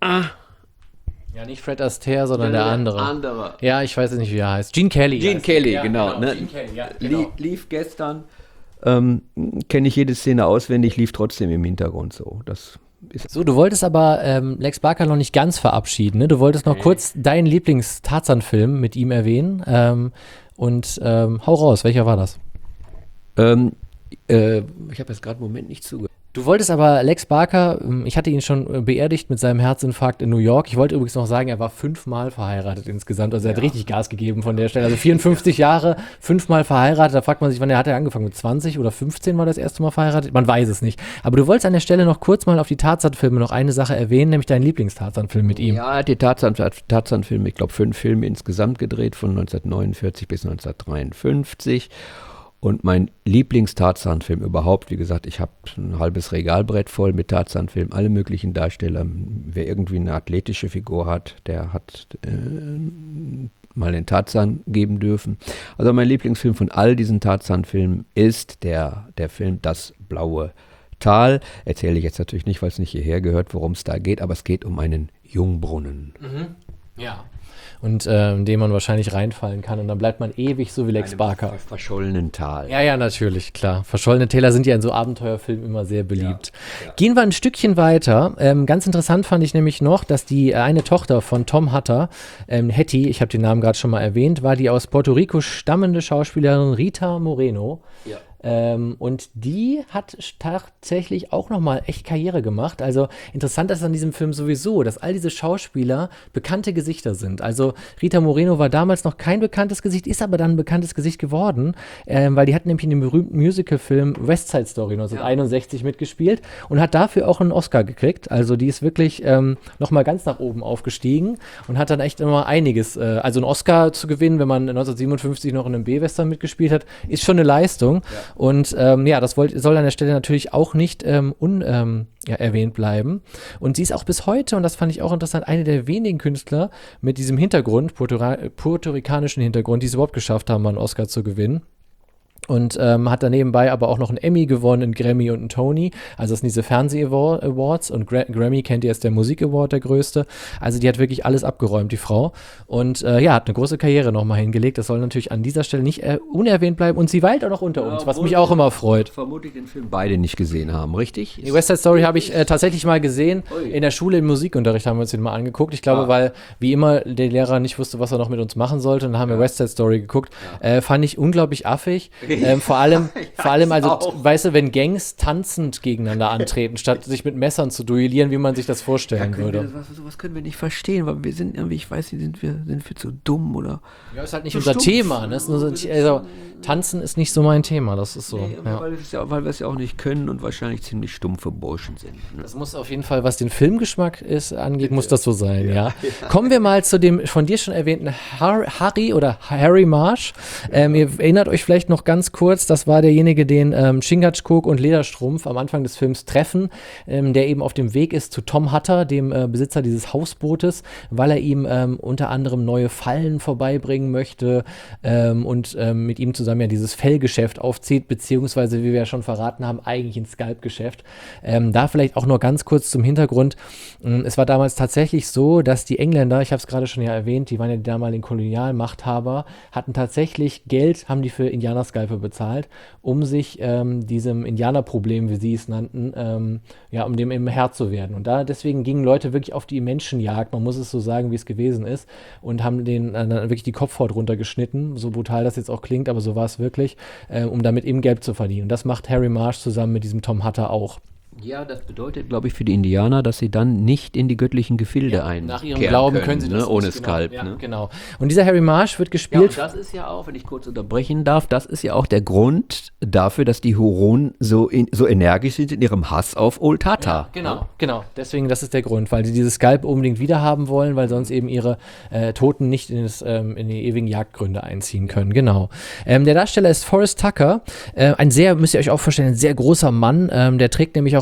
Ja, nicht Fred Astaire, sondern der, der andere. andere. Ja, ich weiß jetzt nicht, wie er heißt. Gene Kelly. Gene heißt Kelly, er. genau. Ja, ne? Gene Kelly, ja, Lie- genau. Lief gestern, ähm, kenne ich jede Szene auswendig, lief trotzdem im Hintergrund so. Das ist So, du wolltest aber ähm, Lex Barker noch nicht ganz verabschieden, ne? Du wolltest noch kurz deinen Lieblings-Tarzan-Film mit ihm erwähnen. Ähm, und ähm, hau raus, welcher war das? ähm, äh, ich habe jetzt gerade einen Moment nicht zugehört. Du wolltest aber Lex Barker, ähm, ich hatte ihn schon äh, beerdigt mit seinem Herzinfarkt in New York. Ich wollte übrigens noch sagen, er war fünfmal verheiratet insgesamt. Also er hat richtig Gas gegeben von der Stelle. Also vierundfünfzig Jahre, fünfmal verheiratet. Da fragt man sich, wann er hat er angefangen? Mit zwanzig oder fünfzehn war das erste Mal verheiratet? Man weiß es nicht. Aber du wolltest an der Stelle noch kurz mal auf die Tarzan-Filme noch eine Sache erwähnen, nämlich deinen Lieblings-Tarzan-Film mit ihm. Ja, er hat die Tarzan, Tarzan-Filme, ich glaube, fünf Filme insgesamt gedreht, von neunzehnhundertneunundvierzig bis neunzehnhundertdreiundfünfzig. Und mein Lieblings-Tarzan-Film überhaupt, wie gesagt, ich habe ein halbes Regalbrett voll mit Tarzan-Filmen, alle möglichen Darsteller. Wer irgendwie eine athletische Figur hat, der hat äh, mal den Tarzan geben dürfen. Also mein Lieblingsfilm von all diesen Tarzan-Filmen ist der, der Film Das blaue Tal. Erzähle ich jetzt natürlich nicht, weil es nicht hierher gehört, worum es da geht, aber es geht um einen Jungbrunnen. Ja. Und äh, in dem man wahrscheinlich reinfallen kann. Und dann bleibt man ewig so wie Lex Barker. Einem verschollenen Tal. Ja, ja, natürlich, klar. Verschollene Täler sind ja in so Abenteuerfilmen immer sehr beliebt. Ja, ja. Gehen wir ein Stückchen weiter. Ähm, ganz interessant fand ich nämlich noch, dass die äh, eine Tochter von Tom Hutter, ähm, Hetty, ich habe den Namen gerade schon mal erwähnt, war die aus Puerto Rico stammende Schauspielerin Rita Moreno. Ja. Ähm, und die hat tatsächlich auch nochmal echt Karriere gemacht. Also interessant ist an diesem Film sowieso, dass all diese Schauspieler bekannte Gesichter sind. Also Rita Moreno war damals noch kein bekanntes Gesicht, ist aber dann ein bekanntes Gesicht geworden, ähm, weil die hat nämlich in dem berühmten Musicalfilm West Side Story neunzehnhunderteinundsechzig ja. mitgespielt und hat dafür auch einen Oscar gekriegt. Also die ist wirklich ähm, nochmal ganz nach oben aufgestiegen und hat dann echt immer einiges. Äh, also einen Oscar zu gewinnen, wenn man neunzehnhundertsiebenundfünfzig noch in einem B-Western mitgespielt hat, ist schon eine Leistung. Ja. Und ähm, ja, das wollt, soll an der Stelle natürlich auch nicht ähm, un, ähm, ja, erwähnt bleiben. Und sie ist auch bis heute, und das fand ich auch interessant, eine der wenigen Künstler mit diesem Hintergrund, puerto-ricanischen Hintergrund, die es überhaupt geschafft haben, mal einen Oscar zu gewinnen. Und ähm, hat da nebenbei aber auch noch einen Emmy gewonnen, einen Grammy und einen Tony. Also das sind diese Fernseh-Awards und Gra- Grammy kennt ihr, ist der Musik-Award, der größte. Also die hat wirklich alles abgeräumt, die Frau. Und äh, ja, hat eine große Karriere nochmal hingelegt. Das soll natürlich an dieser Stelle nicht äh, unerwähnt bleiben. Und sie weilt auch noch unter uns, ja, was mich auch immer freut. Vermutlich den Film beide nicht gesehen haben, richtig? Die West Side Story habe ich äh, tatsächlich mal gesehen. Ui. In der Schule im Musikunterricht haben wir uns den mal angeguckt. Ich glaube, ja. weil wie immer der Lehrer nicht wusste, was er noch mit uns machen sollte. Und dann haben ja. wir West Side Story geguckt. Ja. Äh, fand ich unglaublich affig. Ähm, vor allem, ja, vor allem, also, auch. weißt du, wenn Gangs tanzend gegeneinander antreten, statt sich mit Messern zu duellieren, wie man sich das vorstellen ja, würde. Wir, das, sowas können wir nicht verstehen, weil wir sind irgendwie, ich weiß nicht, sind wir, sind wir zu dumm oder. Ja, ist halt nicht so unser stumpf. Thema. Ne? Ist nur so, also, tanzen ist nicht so mein Thema, das ist so. Nee, ja. Weil, ja, weil wir es ja auch nicht können und wahrscheinlich ziemlich stumpfe Burschen sind. Ne? Das muss auf jeden Fall, was den Filmgeschmack ist, angeht, muss das so sein, ja. ja. ja. Kommen wir mal zu dem von dir schon erwähnten Har- Harry oder Harry Marsh. Ähm, ihr erinnert euch vielleicht noch ganz kurz, das war derjenige, den ähm, Chingachgook und Lederstrumpf am Anfang des Films treffen, ähm, der eben auf dem Weg ist zu Tom Hutter, dem äh, Besitzer dieses Hausbootes, weil er ihm ähm, unter anderem neue Fallen vorbeibringen möchte ähm, und ähm, mit ihm zusammen ja dieses Fellgeschäft aufzieht, beziehungsweise, wie wir ja schon verraten haben, eigentlich ein Scalp-Geschäft. Ähm, da vielleicht auch nur ganz kurz zum Hintergrund. Ähm, es war damals tatsächlich so, dass die Engländer, ich habe es gerade schon ja erwähnt, die waren ja die damaligen Kolonialmachthaber, hatten tatsächlich Geld, haben die für Indianerskalpe bezahlt, um sich ähm, diesem Indianerproblem, wie sie es nannten, ähm, ja, um dem eben Herr zu werden. Und da deswegen gingen Leute wirklich auf die Menschenjagd, man muss es so sagen, wie es gewesen ist, und haben denen äh, wirklich die Kopfhaut runtergeschnitten, so brutal das jetzt auch klingt, aber so war es wirklich, äh, um damit eben Geld zu verdienen. Und das macht Harry Marsh zusammen mit diesem Tom Hutter auch. Ja, das bedeutet, glaube ich, für die Indianer, dass sie dann nicht in die göttlichen Gefilde ja, ein. Nach ihrem Glauben können, können sie das ne? Ohne nicht, Skalp. Genau, ne? ja, genau. Und dieser Harry Marsh wird gespielt. Ja, und das ist ja auch, wenn ich kurz unterbrechen darf, das ist ja auch der Grund dafür, dass die Huronen so, in, so energisch sind in ihrem Hass auf Old Tata. Ja, genau, ne? genau. Deswegen, das ist der Grund, weil sie dieses Skalp unbedingt wiederhaben wollen, weil sonst eben ihre äh, Toten nicht in, das, ähm, in die ewigen Jagdgründe einziehen können. Genau. Ähm, der Darsteller ist Forrest Tucker, äh, ein sehr, müsst ihr euch auch vorstellen, ein sehr großer Mann. Ähm, der trägt nämlich auch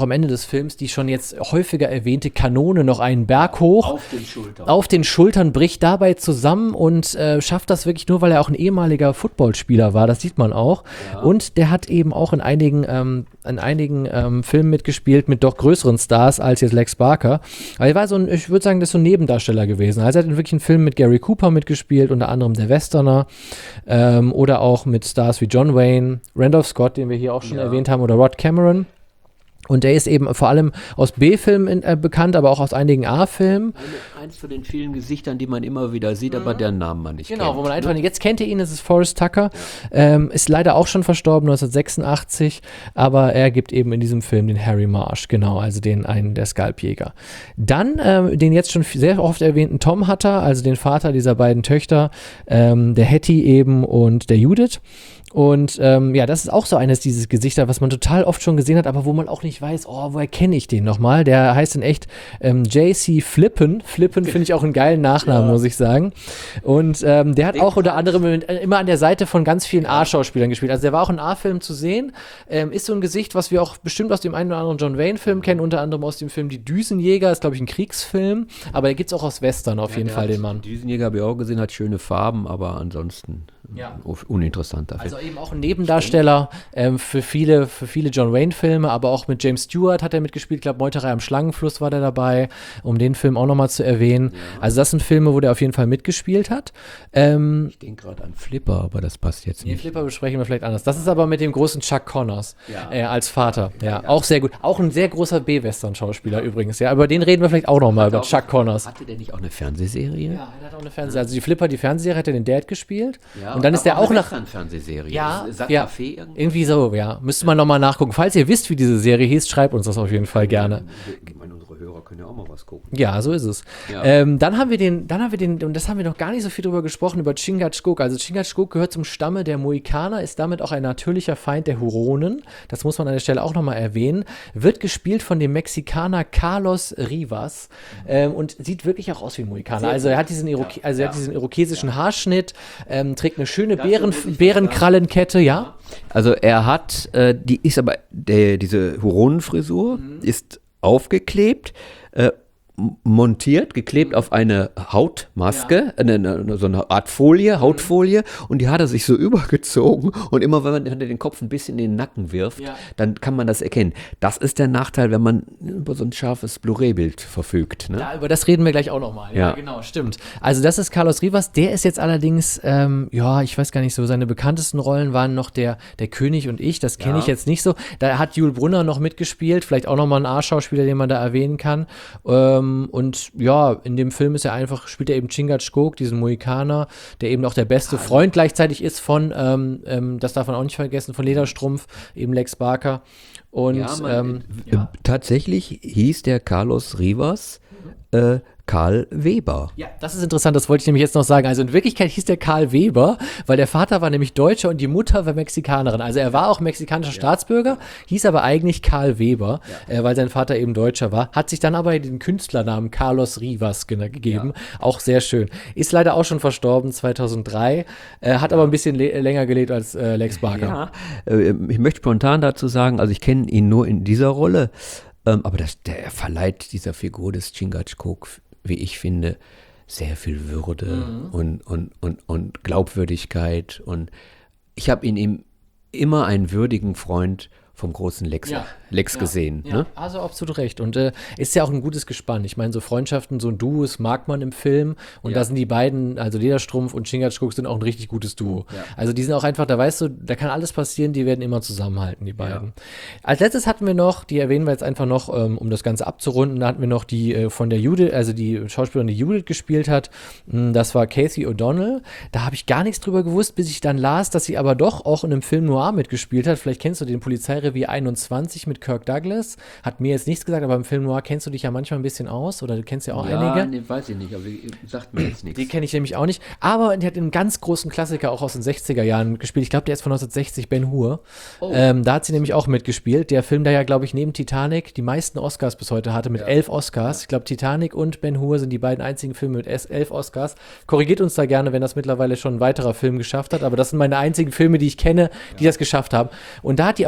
auch am Ende des Films die schon jetzt häufiger erwähnte Kanone noch einen Berg hoch. Auf den Schultern. Auf den Schultern, bricht dabei zusammen und äh, schafft das wirklich nur, weil er auch ein ehemaliger Footballspieler war, das sieht man auch. Ja. Und der hat eben auch in einigen, ähm, in einigen ähm, Filmen mitgespielt mit doch größeren Stars als jetzt Lex Barker. Aber er war so ein, ich würde sagen, das ist so ein Nebendarsteller gewesen. Also er hat in wirklich einen Film mit Gary Cooper mitgespielt, unter anderem Der Westerner, ähm, oder auch mit Stars wie John Wayne, Randolph Scott, den wir hier auch schon ja. erwähnt haben, oder Rod Cameron. Und der ist eben vor allem aus B-Filmen äh, bekannt, aber auch aus einigen A-Filmen. Eine, eins von den vielen Gesichtern, die man immer wieder sieht, mhm. aber deren Namen man nicht genau, kennt. Genau, wo man einfach, ne? Jetzt kennt ihr ihn, das ist Forrest Tucker, ja. ähm, ist leider auch schon verstorben, neunzehnhundertsechsundachtzig, aber er gibt eben in diesem Film den Harry Marsh, genau, also den einen der Skalpjäger. Dann ähm, den jetzt schon sehr oft erwähnten Tom Hutter, also den Vater dieser beiden Töchter, ähm, der Hattie eben und der Judith. Und ähm, ja, das ist auch so eines dieses Gesichter, was man total oft schon gesehen hat, aber wo man auch nicht weiß, oh, woher kenne ich den nochmal? Der heißt in echt ähm, J C Flippen. Flippen finde ich auch einen geilen Nachnamen, ja. muss ich sagen. Und ähm, der hat den auch unter anderem immer an der Seite von ganz vielen A-Schauspielern gespielt. Also der war auch in A-Filmen zu sehen. Ähm, ist so ein Gesicht, was wir auch bestimmt aus dem einen oder anderen John Wayne-Film kennen, unter anderem aus dem Film Die Düsenjäger, ist glaube ich ein Kriegsfilm, aber der gibt es auch aus Western auf ja, jeden Fall, den Mann. Die Düsenjäger habe ich auch gesehen, hat schöne Farben, aber ansonsten ja. uninteressant dafür. Also eben auch ein Nebendarsteller ähm, für viele, für viele John Wayne-Filme, aber auch mit James Stewart hat er mitgespielt. Ich glaube, Meuterei am Schlangenfluss war der dabei, um den Film auch nochmal zu erwähnen. Ja. Also das sind Filme, wo der auf jeden Fall mitgespielt hat. Ähm, ich denke gerade an Flipper, aber das passt jetzt nicht. Nee, Flipper besprechen wir vielleicht anders. Das ist aber mit dem großen Chuck Connors ja. äh, als Vater. Ja, ja, ja, auch sehr gut. Auch ein sehr großer B-Western-Schauspieler ja. übrigens. Ja, über den reden wir vielleicht auch nochmal, über Chuck Connors. Hatte der nicht auch eine Fernsehserie? Ja, er hat auch eine Fernsehserie. Also die Flipper, die Fernsehserie, hat er den Dad gespielt. Ja, und dann ist der auch nach Fernsehserie. Ja, ja. Irgendwie so, ja. Müsste man nochmal nachgucken. Falls ihr wisst, wie diese Serie hieß, schreibt uns das auf jeden Fall gerne. Ich meine, unsere Hörer können ja auch mal was gucken. Ja, so ist es. Ja. Ähm, dann haben wir den, dann haben wir den, und das haben wir noch gar nicht so viel drüber gesprochen, über Chingachgook. Also Chingachgook gehört zum Stamme der Mohikaner, ist damit auch ein natürlicher Feind der Huronen. Das muss man an der Stelle auch nochmal erwähnen. Wird gespielt von dem Mexikaner Carlos Rivas ähm, und sieht wirklich auch aus wie ein Mohikaner. Also er hat diesen, Iroke- ja. also er hat diesen irokesischen ja. Haarschnitt, ähm, trägt eine schöne Bären, Bärenkrallenkette, ja. Also er hat, äh, die ist aber, der, diese Huronenfrisur mhm. ist aufgeklebt, äh, montiert, geklebt mhm. auf eine Hautmaske, ja. eine, eine, so eine Art Folie, Hautfolie, mhm. und die hat er sich so übergezogen und immer, wenn man den Kopf ein bisschen in den Nacken wirft, ja. dann kann man das erkennen. Das ist der Nachteil, wenn man über so ein scharfes Blu-ray-Bild verfügt. Ne? Ja, über das reden wir gleich auch nochmal. Ja. ja, genau, stimmt. Also das ist Carlos Rivas, der ist jetzt allerdings, ähm, ja, ich weiß gar nicht so, seine bekanntesten Rollen waren noch der, der König und ich, das kenne ja. ich jetzt nicht so. Da hat Yul Brynner noch mitgespielt, vielleicht auch nochmal ein A-Schauspieler, den man da erwähnen kann. Ähm, Und ja, in dem Film ist er einfach, spielt er eben Chingachgook, diesen Mohikaner, der eben auch der beste Freund gleichzeitig ist von, ähm, ähm, das darf man auch nicht vergessen, von Lederstrumpf, eben Lex Barker. Und ja, man, ähm, äh, ja. tatsächlich hieß der Carlos Rivas äh, Karl Weber. Ja, das ist interessant, das wollte ich nämlich jetzt noch sagen. Also in Wirklichkeit hieß der Karl Weber, weil der Vater war nämlich Deutscher und die Mutter war Mexikanerin. Also er war auch mexikanischer ja. Staatsbürger, hieß aber eigentlich Karl Weber, ja. äh, weil sein Vater eben Deutscher war. Hat sich dann aber den Künstlernamen Carlos Rivas ge- gegeben. Ja. Auch sehr schön. Ist leider auch schon verstorben, zweitausenddrei. Äh, hat ja. aber ein bisschen le- länger gelebt als äh, Lex Barker. Ja, äh, ich möchte spontan dazu sagen, also ich kenne ihn nur in dieser Rolle, ähm, aber das, der verleiht dieser Figur des Chingachgook, wie ich finde, sehr viel Würde mhm. und, und, und, und Glaubwürdigkeit. Und ich habe in ihm immer einen würdigen Freund vom großen Lex, ja. Lex ja. gesehen. Ja. Ne? Also absolut recht. Und äh, ist ja auch ein gutes Gespann. Ich meine, so Freundschaften, so ein Duo, das mag man im Film. Und ja. da sind die beiden, also Lederstrumpf und Chingachgook, sind auch ein richtig gutes Duo. Ja. Also die sind auch einfach, da weißt du, da kann alles passieren, die werden immer zusammenhalten, die beiden. Ja. Als letztes hatten wir noch, die erwähnen wir jetzt einfach noch, ähm, um das Ganze abzurunden, da hatten wir noch die äh, von der Judith, also die Schauspielerin, die Judith gespielt hat. Das war Cathy O'Donnell. Da habe ich gar nichts drüber gewusst, bis ich dann las, dass sie aber doch auch in einem Film Noir mitgespielt hat. Vielleicht kennst du den Polizeirevier einundzwanzig mit Kirk Douglas. Hat mir jetzt nichts gesagt, aber im Film Noir kennst du dich ja manchmal ein bisschen aus oder du kennst ja auch ja, einige. Nee, weiß ich nicht, aber die sagt mir jetzt nichts. Die kenne ich nämlich auch nicht. Aber die hat einen ganz großen Klassiker auch aus den sechziger Jahren gespielt. Ich glaube, der ist von neunzehnhundertsechzig, Ben-Hur. Oh. Ähm, da hat sie nämlich auch mitgespielt. Der Film, der ja, glaube ich, neben Titanic die meisten Oscars bis heute hatte, mit ja. elf Oscars. Ja. Ich glaube, Titanic und Ben-Hur sind die beiden einzigen Filme mit elf Oscars. Korrigiert uns da gerne, wenn das mittlerweile schon ein weiterer Film geschafft hat. Aber das sind meine einzigen Filme, die ich kenne, die ja. das geschafft haben. Und da hat die auch noch mitgespielt.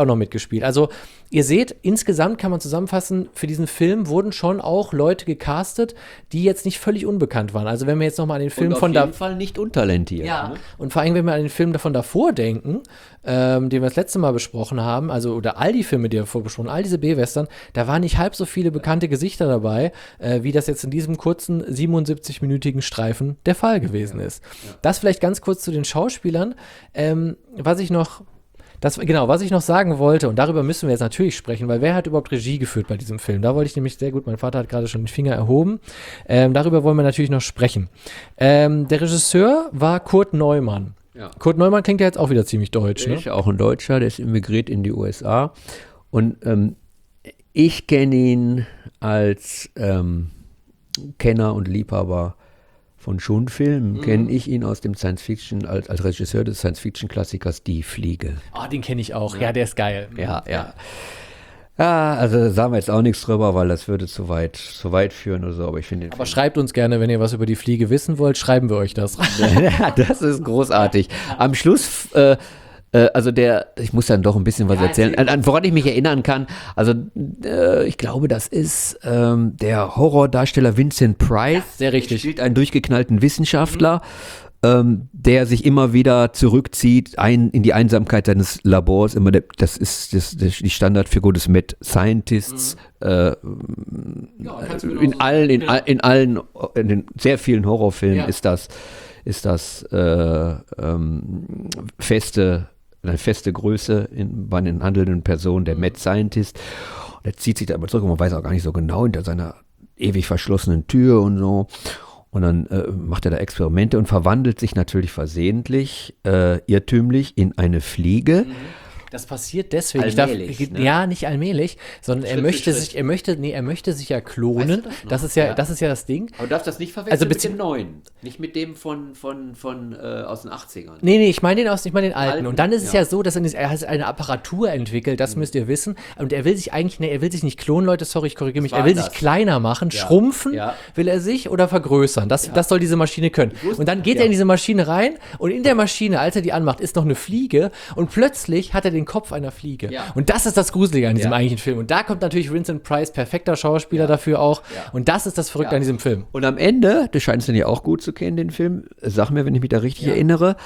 gespielt. Also ihr seht, insgesamt kann man zusammenfassen, für diesen Film wurden schon auch Leute gecastet, die jetzt nicht völlig unbekannt waren. Also wenn wir jetzt nochmal an den Film und von auf da jeden Fall nicht untalentiert. ja, Ne? und vor allem, wenn wir an den Film davon davor denken, ähm, den wir das letzte Mal besprochen haben, also oder all die Filme, die wir davor besprochen, all diese B-Western, da waren nicht halb so viele bekannte Gesichter dabei, äh, wie das jetzt in diesem kurzen siebenundsiebzig-minütigen Streifen der Fall gewesen ist. Das vielleicht ganz kurz zu den Schauspielern. Ähm, was ich noch Das, genau, was ich noch sagen wollte, und darüber müssen wir jetzt natürlich sprechen, weil wer hat überhaupt Regie geführt bei diesem Film? Da wollte ich nämlich sehr gut, mein Vater hat gerade schon den Finger erhoben. Ähm, darüber wollen wir natürlich noch sprechen. Ähm, der Regisseur war Kurt Neumann. Ja. Kurt Neumann klingt ja jetzt auch wieder ziemlich deutsch, Der ne? ist ja auch ein Deutscher, der ist immigriert in die U S A. Und ähm, ich kenne ihn als ähm, Kenner und Liebhaber von Schonfilmen, mhm. kenne ich ihn aus dem Science-Fiction, als, als Regisseur des Science-Fiction-Klassikers Die Fliege. Ah, oh, den kenne ich auch. Ja. ja, der ist geil. Ja, ja. Ja, also sagen wir jetzt auch nichts drüber, weil das würde zu weit, zu weit führen oder so, aber ich finde den Aber Film schreibt uns gerne, wenn ihr was über Die Fliege wissen wollt, schreiben wir euch das. Ja, das ist großartig. Am Schluss, äh, äh, also der, ich muss dann doch ein bisschen was Ja, erzählen, erzähl. an, an woran ich mich erinnern kann. Also äh, ich glaube, das ist ähm, der Horrordarsteller Vincent Price. Ja, sehr richtig. Der spielt einen durchgeknallten Wissenschaftler, mhm. ähm, der sich immer wieder zurückzieht ein, in die Einsamkeit seines Labors. Immer der, das ist das, das, die Standardfigur des Mad Scientists. Mhm. Äh, Ja, in allen, in, all- in allen, in den sehr vielen Horrorfilmen Ja. ist das, ist das äh, ähm, feste, eine feste Größe in, bei den handelnden Personen, der Mad Scientist. Und er zieht sich da immer zurück und man weiß auch gar nicht so genau hinter seiner ewig verschlossenen Tür und so. Und dann äh, macht er da Experimente und verwandelt sich natürlich versehentlich, äh, irrtümlich in eine Fliege. Das passiert deswegen. Allmählich, ich darf, ne? Ja, nicht allmählich, sondern er Schritt für möchte Schritt. sich, er möchte, nee, er möchte sich ja klonen. Weißt du das noch? das ist ja, Ja. das ist ja das Ding. Aber du darfst das nicht verwechseln Also mit bezieh- dem neuen. Nicht mit dem von, von, von äh, aus den achtzigern. Nee, nee, ich meine den aus, ich meine den alten. Alten, Und dann ist es ja, ja. so, dass er, er hat eine Apparatur entwickelt, das müsst ihr wissen. Und er will sich eigentlich, nee, er will sich nicht klonen, Leute, sorry, ich korrigiere mich. war Er will das? sich kleiner machen, Ja. schrumpfen Ja. will er sich oder vergrößern. Das, das soll diese Maschine können. wusste- Und dann geht ja. er in diese Maschine rein und in der Maschine, als er die anmacht, ist noch eine Fliege und plötzlich hat er den Kopf einer Fliege. Ja. Und das ist das Gruselige an diesem Ja. eigentlichen Film. Und da kommt natürlich Vincent Price, perfekter Schauspieler dafür auch. Ja. Und das ist das Verrückte Ja. an diesem Film. Und am Ende, du scheinst den ja auch gut zu kennen, den Film, sag mir, wenn ich mich da richtig Ja. erinnere,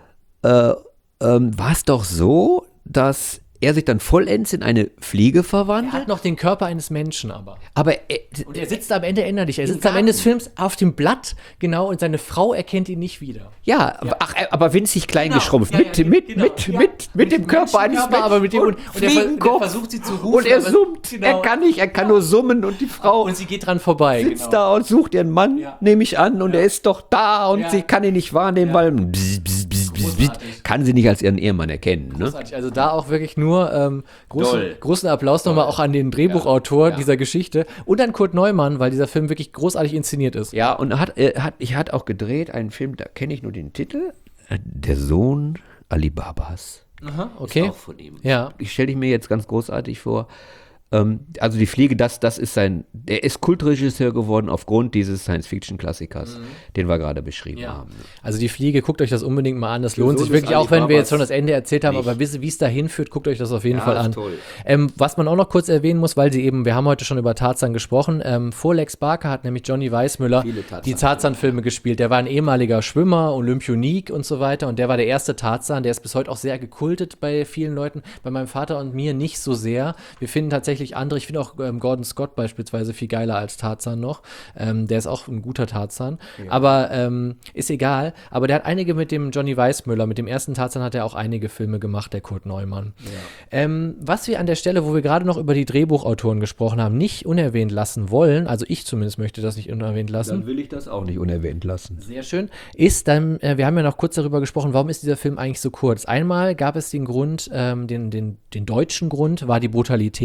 äh, ähm, war es doch so, dass er sich dann vollends in eine Fliege Er verwandelt, hat noch den Körper eines Menschen aber. aber er, Und er sitzt am Ende, erinner dich, er sitzt am Garten. Ende des Films auf dem Blatt, genau, und seine Frau erkennt ihn nicht wieder. ja, aber- ach, äh, aber winzig klein Genau. geschrumpft, Ja, ja, mit, genau. mit, Genau. mit, Ja. mit, mit dem Körper eines Menschenkörper, Menschen aber mit dem- und- und der ver- der Fliegenkopf. versucht sie zu rufen, Und er aber- summt, genau. er kann nicht, er kann nur summen und die Frau Und sie geht dran vorbei. sitzt genau. da und sucht ihren Mann, Ja. nehme ich an, und Ja. er ist doch da und Ja. sie kann ihn nicht wahrnehmen, Ja. weil bzz, bzz, bzz, bzz, bzz, Großartig. kann sie nicht als ihren Ehemann erkennen. Ne? Großartig. Also da auch wirklich nur ähm, großen, Doll. großen Applaus nochmal auch an den Drehbuchautor Ja. dieser Geschichte und an Kurt Neumann, weil dieser Film wirklich großartig inszeniert ist. Ja, und er hat, er hat, ich hat auch gedreht einen Film, da kenne ich nur den Titel, äh, Der Sohn Alibabas. Aha, Ist okay. auch von ihm. Ja. Ich stelle ich mir jetzt ganz großartig vor. Ähm, also die Fliege, das, das ist sein, der ist Kultregisseur geworden aufgrund dieses Science-Fiction-Klassikers, den wir gerade beschrieben Ja. haben. Also die Fliege, guckt euch das unbedingt mal an. Das lohnt so sich des wirklich, auch wenn wir Alibabas jetzt schon das Ende erzählt haben, nicht. aber wie wie es da hinführt, guckt euch das auf jeden Ja, Fall ist an. toll. Ähm, was man auch noch kurz erwähnen muss, weil sie eben, wir haben heute schon über Tarzan gesprochen, ähm, vor Lex Barker hat nämlich Johnny Weissmuller Viele Tarzan-Filme. die Tarzan-Filme gespielt. Der war ein ehemaliger Schwimmer, Olympionik und so weiter und der war der erste Tarzan, der ist bis heute auch sehr gekultet bei vielen Leuten, bei meinem Vater und mir nicht so sehr. Wir finden tatsächlich andere, ich finde auch ähm, Gordon Scott beispielsweise viel geiler als Tarzan noch. Ähm, der ist auch ein guter Tarzan, aber ähm, ist egal. Aber der hat einige mit dem Johnny Weissmuller, mit dem ersten Tarzan hat er auch einige Filme gemacht, der Kurt Neumann. Ähm, was wir an der Stelle, wo wir gerade noch über die Drehbuchautoren gesprochen haben, nicht unerwähnt lassen wollen, also ich zumindest möchte das nicht unerwähnt lassen, Dann will ich das auch nicht unerwähnt lassen. sehr schön, ist dann, äh, wir haben ja noch kurz darüber gesprochen, warum ist dieser Film eigentlich so kurz? Einmal gab es den Grund, ähm, den, den, den deutschen Grund war die Brutalität, also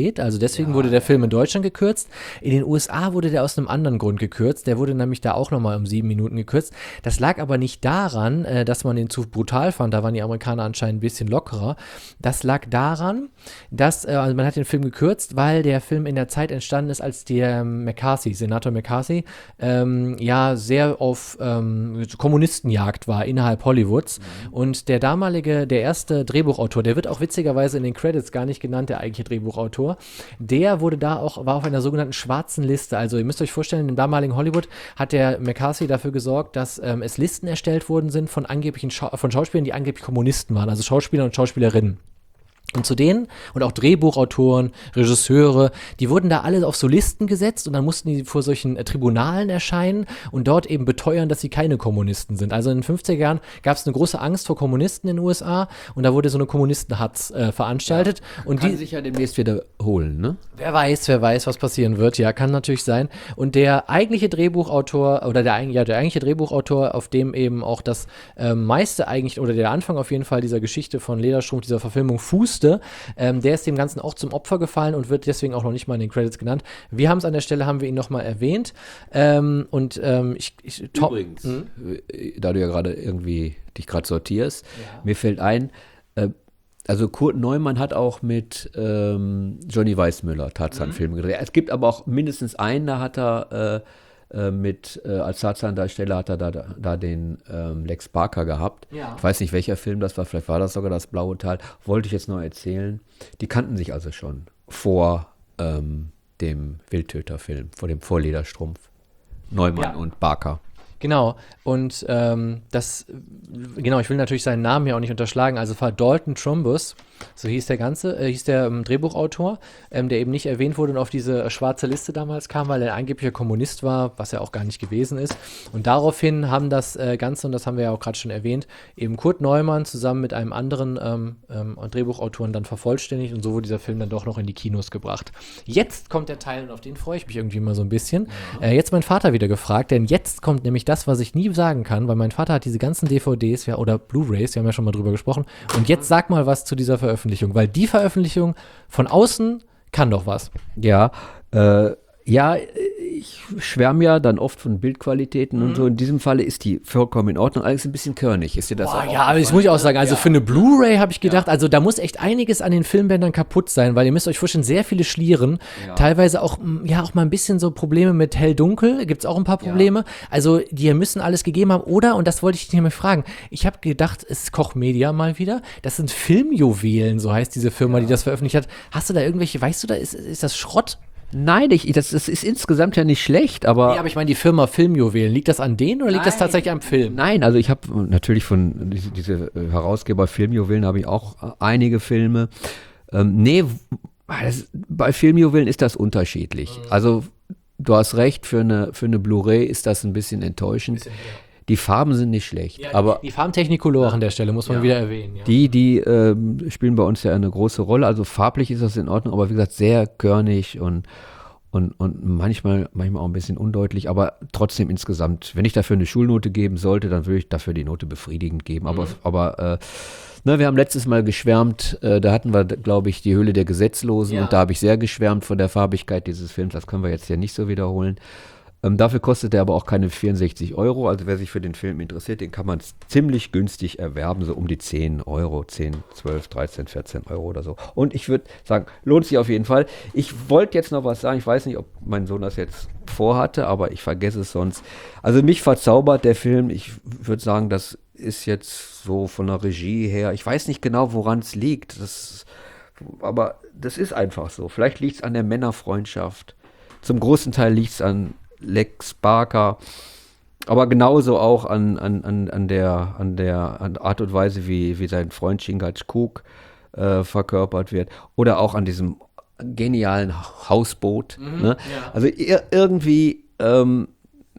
deswegen ja, wurde der Film in Deutschland gekürzt. In den U S A wurde der aus einem anderen Grund gekürzt. Der wurde nämlich da auch nochmal um sieben Minuten gekürzt. Das lag aber nicht daran, äh, dass man den zu brutal fand. Da waren die Amerikaner anscheinend ein bisschen lockerer. Das lag daran, dass, äh, also man hat den Film gekürzt, weil der Film in der Zeit entstanden ist, als der McCarthy, Senator McCarthy, ähm, ja sehr auf ähm, Kommunistenjagd war innerhalb Hollywoods. Mhm. Und der damalige, der erste Drehbuchautor, der wird auch witzigerweise in den Credits gar nicht genannt, der eigentliche Drehbuchautor, der wurde da auch, war auf einer sogenannten schwarzen Liste. Also ihr müsst euch vorstellen, im damaligen Hollywood hat der McCarthy dafür gesorgt, dass ähm, es Listen erstellt worden sind von angeblichen Schau- von Schauspielern, die angeblich Kommunisten waren, also Schauspieler und Schauspielerinnen. Und zu denen und auch Drehbuchautoren, Regisseure, die wurden da alle auf so Listen gesetzt und dann mussten die vor solchen äh, Tribunalen erscheinen und dort eben beteuern, dass sie keine Kommunisten sind. Also in den fünfziger Jahren gab es eine große Angst vor Kommunisten in den U S A und da wurde so eine Kommunisten-Hatz äh, veranstaltet. Ja, und kann die sich ja demnächst wieder holen, ne? Wer weiß, wer weiß, was passieren wird. Ja, kann natürlich sein. Und der eigentliche Drehbuchautor oder der, ja, der eigentliche Drehbuchautor, auf dem eben auch das äh, meiste eigentlich oder der Anfang auf jeden Fall dieser Geschichte von Lederstrumpf, dieser Verfilmung fußt, Ähm, der ist dem Ganzen auch zum Opfer gefallen und wird deswegen auch noch nicht mal in den Credits genannt. Wir haben es an der Stelle, haben wir ihn nochmal erwähnt. Ähm, und ähm, ich, ich top, Übrigens, hm? da du ja gerade irgendwie dich gerade sortierst, ja. Mir fällt ein, äh, also Kurt Neumann hat auch mit ähm, Johnny Weissmuller Tarzan-Filme mhm. gedreht. Es gibt aber auch mindestens einen, da hat er äh, mit, äh, als Tarzan-Darsteller hat er da, da, da den ähm, Lex Barker gehabt. Ja. Ich weiß nicht, welcher Film das war, vielleicht war das sogar das Blaue Tal. Wollte ich jetzt noch erzählen. Die kannten sich also schon vor ähm, dem Wildtöter-Film, vor dem Vorlederstrumpf. Neumann ja. und Barker. Genau, und ähm, das, genau, ich will natürlich seinen Namen hier auch nicht unterschlagen, also war Dalton Trumbo, so hieß der ganze, äh, hieß der ähm, Drehbuchautor, ähm, der eben nicht erwähnt wurde und auf diese äh, schwarze Liste damals kam, weil er angeblicher Kommunist war, was er auch gar nicht gewesen ist. Und daraufhin haben das äh, Ganze, und das haben wir ja auch gerade schon erwähnt, eben Kurt Neumann zusammen mit einem anderen ähm, ähm, Drehbuchautoren dann vervollständigt und so wurde dieser Film dann doch noch in die Kinos gebracht. Jetzt kommt der Teil, und auf den freue ich mich irgendwie mal so ein bisschen. Ja. Äh, jetzt mein Vater wieder gefragt, denn jetzt kommt nämlich das, was ich nie sagen kann, weil mein Vater hat diese ganzen D V Ds ja, oder Blu-Rays, wir haben ja schon mal drüber gesprochen. Und jetzt sag mal was zu dieser Veröffentlichung, weil die Veröffentlichung von außen kann doch was. Ja, äh, ja, ich schwärme ja dann oft von Bildqualitäten mhm. und so. In diesem Falle ist die vollkommen in Ordnung. Allerdings ein bisschen körnig. Ist dir das Boah, auch ja, aber das muss ich auch sagen. Also ja. für eine Blu-ray habe ich gedacht, ja. also da muss echt einiges an den Filmbändern kaputt sein, weil ihr müsst euch vorstellen, sehr viele Schlieren, ja. teilweise auch, ja, auch mal ein bisschen so Probleme mit hell-dunkel, gibt es auch ein paar Probleme. Ja. Also die müssen alles gegeben haben. Oder, und das wollte ich dich mal fragen, ich habe gedacht, es ist Koch Media mal wieder, das sind Filmjuwelen, so heißt diese Firma, ja. die das veröffentlicht hat. Hast du da irgendwelche, weißt du da, ist, ist das Schrott? Nein, ich, das, das ist insgesamt ja nicht schlecht, aber... Nee, aber ich meine die Firma Filmjuwelen, liegt das an denen oder liegt Nein. das tatsächlich am Film? Nein, also ich habe natürlich von diese, diese Herausgeber Filmjuwelen habe ich auch einige Filme. Ähm, nee, das, bei Filmjuwelen ist das unterschiedlich. Mhm. Also du hast recht, für eine, für eine Blu-ray ist das ein bisschen enttäuschend. Ein bisschen, ja. Die Farben sind nicht schlecht. Ja, aber die, die Farbentechnicolor ja. an der Stelle muss man ja. wieder erwähnen. Ja. Die, die äh, spielen bei uns ja eine große Rolle. Also farblich ist das in Ordnung, aber wie gesagt, sehr körnig und, und, und manchmal, manchmal auch ein bisschen undeutlich, aber trotzdem insgesamt, wenn ich dafür eine Schulnote geben sollte, dann würde ich dafür die Note befriedigend geben. Aber, mhm. aber äh, ne, wir haben letztes Mal geschwärmt, äh, da hatten wir, glaube ich, die Höhle der Gesetzlosen ja. und da habe ich sehr geschwärmt von der Farbigkeit dieses Films. Das können wir jetzt ja nicht so wiederholen. Ähm, dafür kostet er aber auch keine vierundsechzig Euro. Also wer sich für den Film interessiert, den kann man ziemlich günstig erwerben, so um die zehn Euro, zehn, zwölf, dreizehn, vierzehn Euro oder so. Und ich würde sagen, lohnt sich auf jeden Fall. Ich wollte jetzt noch was sagen, ich weiß nicht, ob mein Sohn das jetzt vorhatte, aber ich vergesse es sonst. Also mich verzaubert der Film. Ich würde sagen, das ist jetzt so von der Regie her, ich weiß nicht genau, woran es liegt. Das, aber das ist einfach so. Vielleicht liegt es an der Männerfreundschaft. Zum großen Teil liegt es an Lex Barker, aber genauso auch an, an, an, an, der, an der an Art und Weise, wie, wie sein Freund Chingachgook äh, verkörpert wird. Oder auch an diesem genialen Hausboot. Mhm, ne? Ja. Also ir- irgendwie, ähm,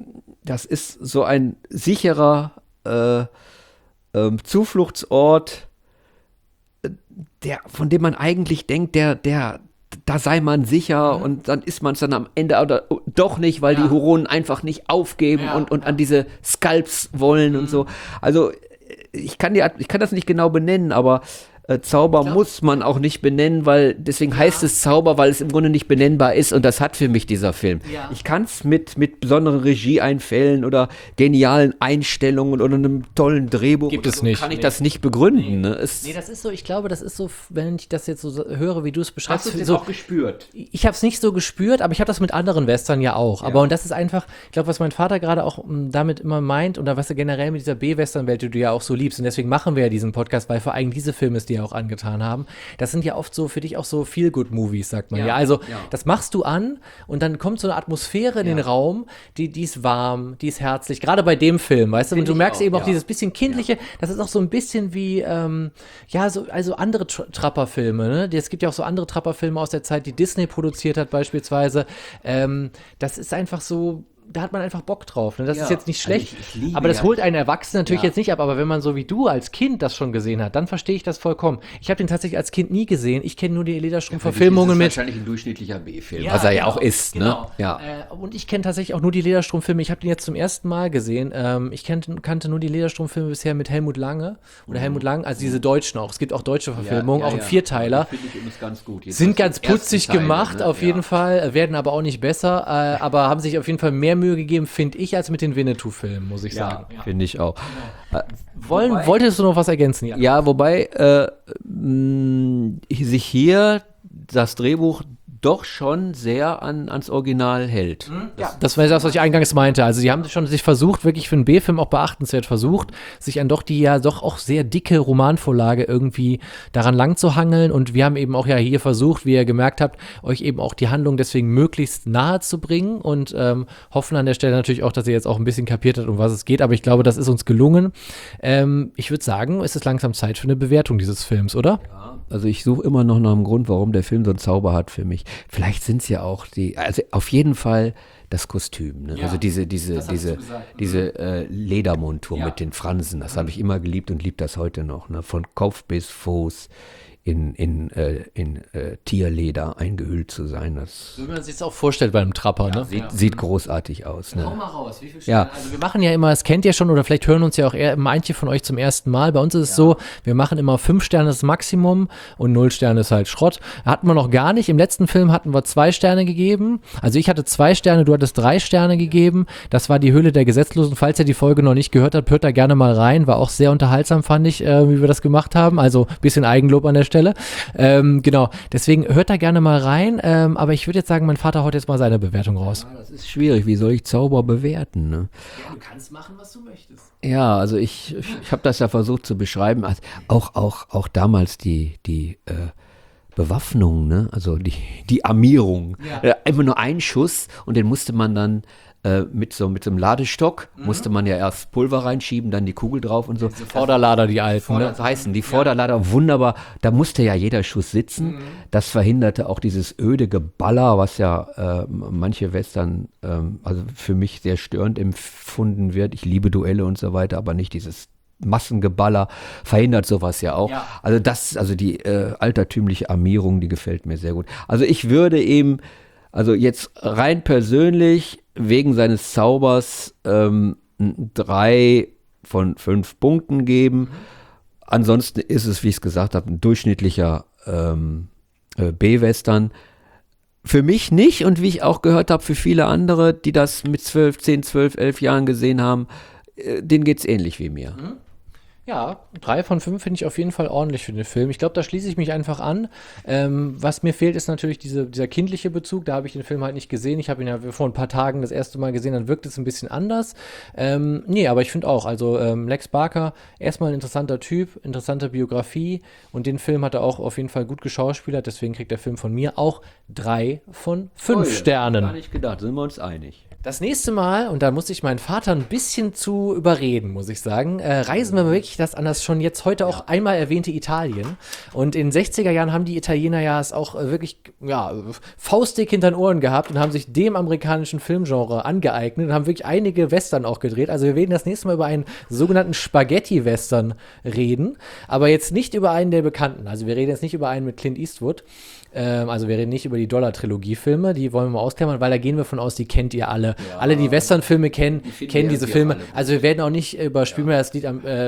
das ist so ein sicherer äh, äh, Zufluchtsort, der, von dem man eigentlich denkt, der, der da sei man sicher mhm. und dann ist man es dann am Ende oder doch nicht, weil ja. die Huronen einfach nicht aufgeben ja, und, und ja. an diese Skalps wollen mhm. und so. Also ich kann, die, ich kann das nicht genau benennen, aber Äh, Zauber muss man auch nicht benennen, weil deswegen ja. heißt es Zauber, weil es im Grunde nicht benennbar ist und das hat für mich dieser Film. Ja. Ich kann es mit, mit besonderen Regieeinfällen oder genialen Einstellungen oder einem tollen Drehbuch Gibt es so, nicht. kann ich nee. das nicht begründen. Nee. Ne? Es nee, das ist so, ich glaube, das ist so, wenn ich das jetzt so höre, wie du es beschreibst. Hast du es so, auch gespürt? Ich habe es nicht so gespürt, aber ich habe das mit anderen Western ja auch. Ja. Aber und das ist einfach, ich glaube, was mein Vater gerade auch m, damit immer meint oder was er generell mit dieser B-Western-Welt, die du ja auch so liebst und deswegen machen wir ja diesen Podcast, weil vor allem diese Filme es dir auch angetan haben. Das sind ja oft so für dich auch so Feel-Good-Movies, sagt man ja. ja. Also ja. das machst du an und dann kommt so eine Atmosphäre in ja. den Raum, die, die ist warm, die ist herzlich. Gerade bei dem Film, weißt du, Find und du merkst auch, eben auch ja. dieses bisschen kindliche, ja. das ist auch so ein bisschen wie, ähm, ja, so also andere Tra- Trapper-Filme, ne? Es gibt ja auch so andere Trapper-Filme aus der Zeit, die Disney produziert hat beispielsweise. Ähm, das ist einfach so, da hat man einfach Bock drauf. Ne? Das ja, ist jetzt nicht schlecht, also ich, ich aber das ja. holt einen Erwachsenen natürlich ja. jetzt nicht ab. Aber wenn man so wie du als Kind das schon gesehen hat, dann verstehe ich das vollkommen. Ich habe den tatsächlich als Kind nie gesehen. Ich kenne nur die Lederstrumpf-Verfilmungen mit. Das ist wahrscheinlich ein durchschnittlicher B-Film, ja, was er genau, ja auch ist. Genau. Ne? Ja. Äh, und ich kenne tatsächlich auch nur die Lederstrumpf-Filme. Ich habe den jetzt zum ersten Mal gesehen. Ähm, ich kannte, kannte nur die Lederstrumpf-Filme bisher mit Helmut Lange oder mhm. Helmut Lang, also diese deutschen auch. Es gibt auch deutsche Verfilmungen, ja, ja, auch ein ja. Vierteiler. Finde ich übrigens ganz gut. Jetzt sind ganz putzig Teile, gemacht, ne? auf ja. jeden Fall. Werden aber auch nicht besser, äh, aber haben sich auf jeden Fall mehr Mühe gegeben, finde ich, als mit den Winnetou-Filmen, muss ich ja, sagen. Ja, finde ich auch. Genau. Äh, Wollen, wobei, wolltest du noch was ergänzen? Ja, ja wobei äh, mh, sich hier das Drehbuch doch schon sehr an, ans Original hält. Mhm. Das, ja, das war das, was ich eingangs meinte. Also sie haben schon sich versucht, wirklich für einen B-Film auch beachtenswert versucht, sich an doch die ja doch auch sehr dicke Romanvorlage irgendwie daran lang zu hangeln und wir haben eben auch ja hier versucht, wie ihr gemerkt habt, euch eben auch die Handlung deswegen möglichst nahe zu bringen und ähm, hoffen an der Stelle natürlich auch, dass ihr jetzt auch ein bisschen kapiert habt, um was es geht, aber ich glaube, das ist uns gelungen. Ähm, ich würde sagen, es ist langsam Zeit für eine Bewertung dieses Films, oder? Ja, also ich suche immer noch nach einem Grund, warum der Film so einen Zauber hat für mich. Vielleicht sind es ja auch die, also auf jeden Fall das Kostüm, ne? Ja, also diese, diese, diese, diese äh, Ledermontur ja. mit den Fransen, das mhm. habe ich immer geliebt und liebe das heute noch, ne? Von Kopf bis Fuß in, in, äh, in äh, Tierleder eingehüllt zu sein. Das so wie man sich das auch vorstellt bei einem Trapper, ja, ne? Sieht, ja. sieht großartig aus. Ne? Hau mal raus, wie viel Sterne? Ja. Also wir machen ja immer, das kennt ihr schon oder vielleicht hören uns ja auch eher manche von euch zum ersten Mal. Bei uns ist es ja. so, wir machen immer fünf Sterne das Maximum und null Sterne ist halt Schrott. Hatten wir noch gar nicht. Im letzten Film hatten wir zwei Sterne gegeben. Also ich hatte zwei Sterne, du hattest drei Sterne gegeben. Das war die Höhle der Gesetzlosen. Falls ihr die Folge noch nicht gehört habt, hört da gerne mal rein. War auch sehr unterhaltsam, fand ich, äh, wie wir das gemacht haben. Also ein bisschen Eigenlob an der Stelle. Ähm, genau, deswegen hört da gerne mal rein, ähm, aber ich würde jetzt sagen, mein Vater haut jetzt mal seine Bewertung raus. Ja, das ist schwierig, wie soll ich Zauber bewerten? Ne? Ja, du kannst machen, was du möchtest. Ja, also ich, ich, ich habe das ja versucht zu beschreiben, also auch, auch, auch damals die, die äh, Bewaffnung, ne? Also die, die Armierung, ja. äh, einfach nur ein Schuss und den musste man dann Äh, mit so mit so einem Ladestock mhm. musste man ja erst Pulver reinschieben, dann die Kugel drauf und so. Diese Vorderlader, die alten. Vorder- ne? So heißen die Vorderlader, ja. wunderbar. Da musste ja jeder Schuss sitzen. Mhm. Das verhinderte auch dieses öde Geballer, was ja äh, manche Western, ähm, also für mich sehr störend empfunden wird. Ich liebe Duelle und so weiter, aber nicht dieses Massengeballer verhindert sowas ja auch. Ja. Also das, also die äh, altertümliche Armierung, die gefällt mir sehr gut. Also ich würde eben, also jetzt rein persönlich wegen seines Zaubers ähm, drei von fünf Punkten geben. Mhm. Ansonsten ist es, wie ich es gesagt habe, ein durchschnittlicher ähm, äh, B-Western. Für mich nicht und wie ich auch gehört habe, für viele andere, die das mit zwölf, zehn, zwölf, elf Jahren gesehen haben, äh, denen geht es ähnlich wie mir. Mhm. Ja, drei von fünf finde ich auf jeden Fall ordentlich für den Film. Ich glaube, da schließe ich mich einfach an. Ähm, was mir fehlt, ist natürlich diese, dieser kindliche Bezug. Da habe ich den Film halt nicht gesehen. Ich habe ihn ja vor ein paar Tagen das erste Mal gesehen, dann wirkt es ein bisschen anders. Ähm, nee, aber ich finde auch, also ähm, Lex Barker, erstmal ein interessanter Typ, interessante Biografie und den Film hat er auch auf jeden Fall gut geschauspielert. Deswegen kriegt der Film von mir auch drei von fünf oh, Sternen. Gar nicht gedacht, sind wir uns einig. Das nächste Mal, und da musste ich meinen Vater ein bisschen zu überreden, muss ich sagen, äh, reisen wir wirklich das an das schon jetzt heute auch ja. einmal erwähnte Italien. Und in den sechziger Jahren haben die Italiener ja es auch äh, wirklich ja, faustdick hinter den Ohren gehabt und haben sich dem amerikanischen Filmgenre angeeignet und haben wirklich einige Western auch gedreht. Also wir werden das nächste Mal über einen sogenannten Spaghetti-Western reden, aber jetzt nicht über einen der bekannten. Also wir reden jetzt nicht über einen mit Clint Eastwood. Ähm, also wir reden nicht über die Dollar-Trilogie-Filme, die wollen wir mal ausklammern, weil da gehen wir von aus, die kennt ihr alle. Ja, alle, die Western-Filme kennen, die kennen diese Filme. Alle. Also wir werden auch nicht über Spiel mir das Lied am, äh, Spiel mir das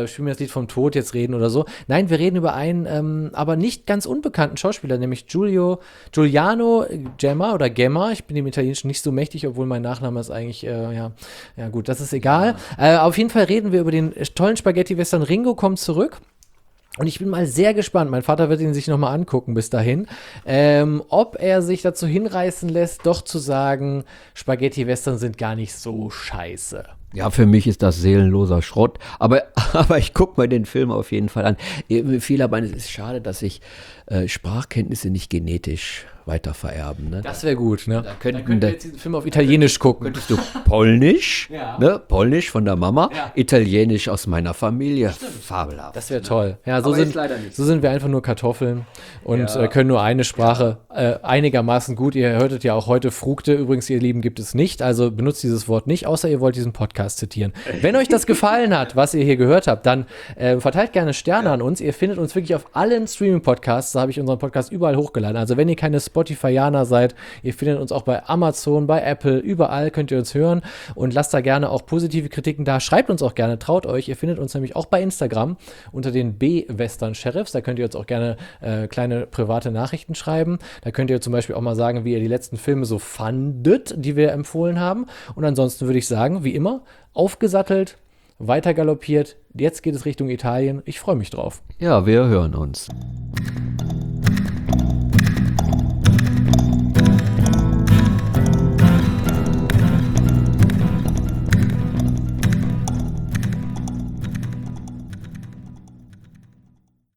Lied vom Tod jetzt reden oder so. Nein, wir reden über einen, ähm, aber nicht ganz unbekannten Schauspieler, nämlich Giulio, Giuliano Gemma oder Gemma. Ich bin dem Italienischen nicht so mächtig, obwohl mein Nachname ist eigentlich, äh, ja, ja gut, das ist egal. Ja. Äh, auf jeden Fall reden wir über den tollen Spaghetti-Western Ringo kommt zurück. Und ich bin mal sehr gespannt, mein Vater wird ihn sich nochmal angucken bis dahin, ähm, ob er sich dazu hinreißen lässt, doch zu sagen, Spaghetti-Western sind gar nicht so scheiße. Ja, für mich ist das seelenloser Schrott, aber, aber ich gucke mir den Film auf jeden Fall an. Viele meinen, es ist schade, dass sich äh, Sprachkenntnisse nicht genetisch weiter vererben. Ne? Das wäre gut, ne? Da könnten, Dann könnt ihr jetzt diesen Film auf Italienisch gucken. Könntest du Polnisch, ja. ne? Polnisch von der Mama, ja. Italienisch aus meiner Familie. Stimmt. Fabelhaft. Das wäre toll. Ja, so aber sind, ist leider nicht. so sind wir einfach nur Kartoffeln und Ja. äh, können nur eine Sprache äh, einigermaßen gut. Ihr hörtet ja auch heute Frugte. Übrigens, ihr Lieben, gibt es nicht. Also benutzt dieses Wort nicht, außer ihr wollt diesen Podcast zitieren. Wenn euch das gefallen hat, was ihr hier gehört habt, dann äh, verteilt gerne Sterne ja. an uns. Ihr findet uns wirklich auf allen Streaming-Podcasts. Da habe ich unseren Podcast überall hochgeladen. Also wenn ihr keine Spotifyaner seid, ihr findet uns auch bei Amazon, bei Apple, überall könnt ihr uns hören und lasst da gerne auch positive Kritiken da. Schreibt uns auch gerne, traut euch. Ihr findet uns nämlich auch bei Instagram unter den B-Western-Sheriffs. Da könnt ihr uns auch gerne äh, kleine private Nachrichten schreiben. Da könnt ihr zum Beispiel auch mal sagen, wie ihr die letzten Filme so fandet, die wir empfohlen haben. Und ansonsten würde ich sagen, wie immer, aufgesattelt, weiter galoppiert. Jetzt geht es Richtung Italien. Ich freue mich drauf. Ja, wir hören uns.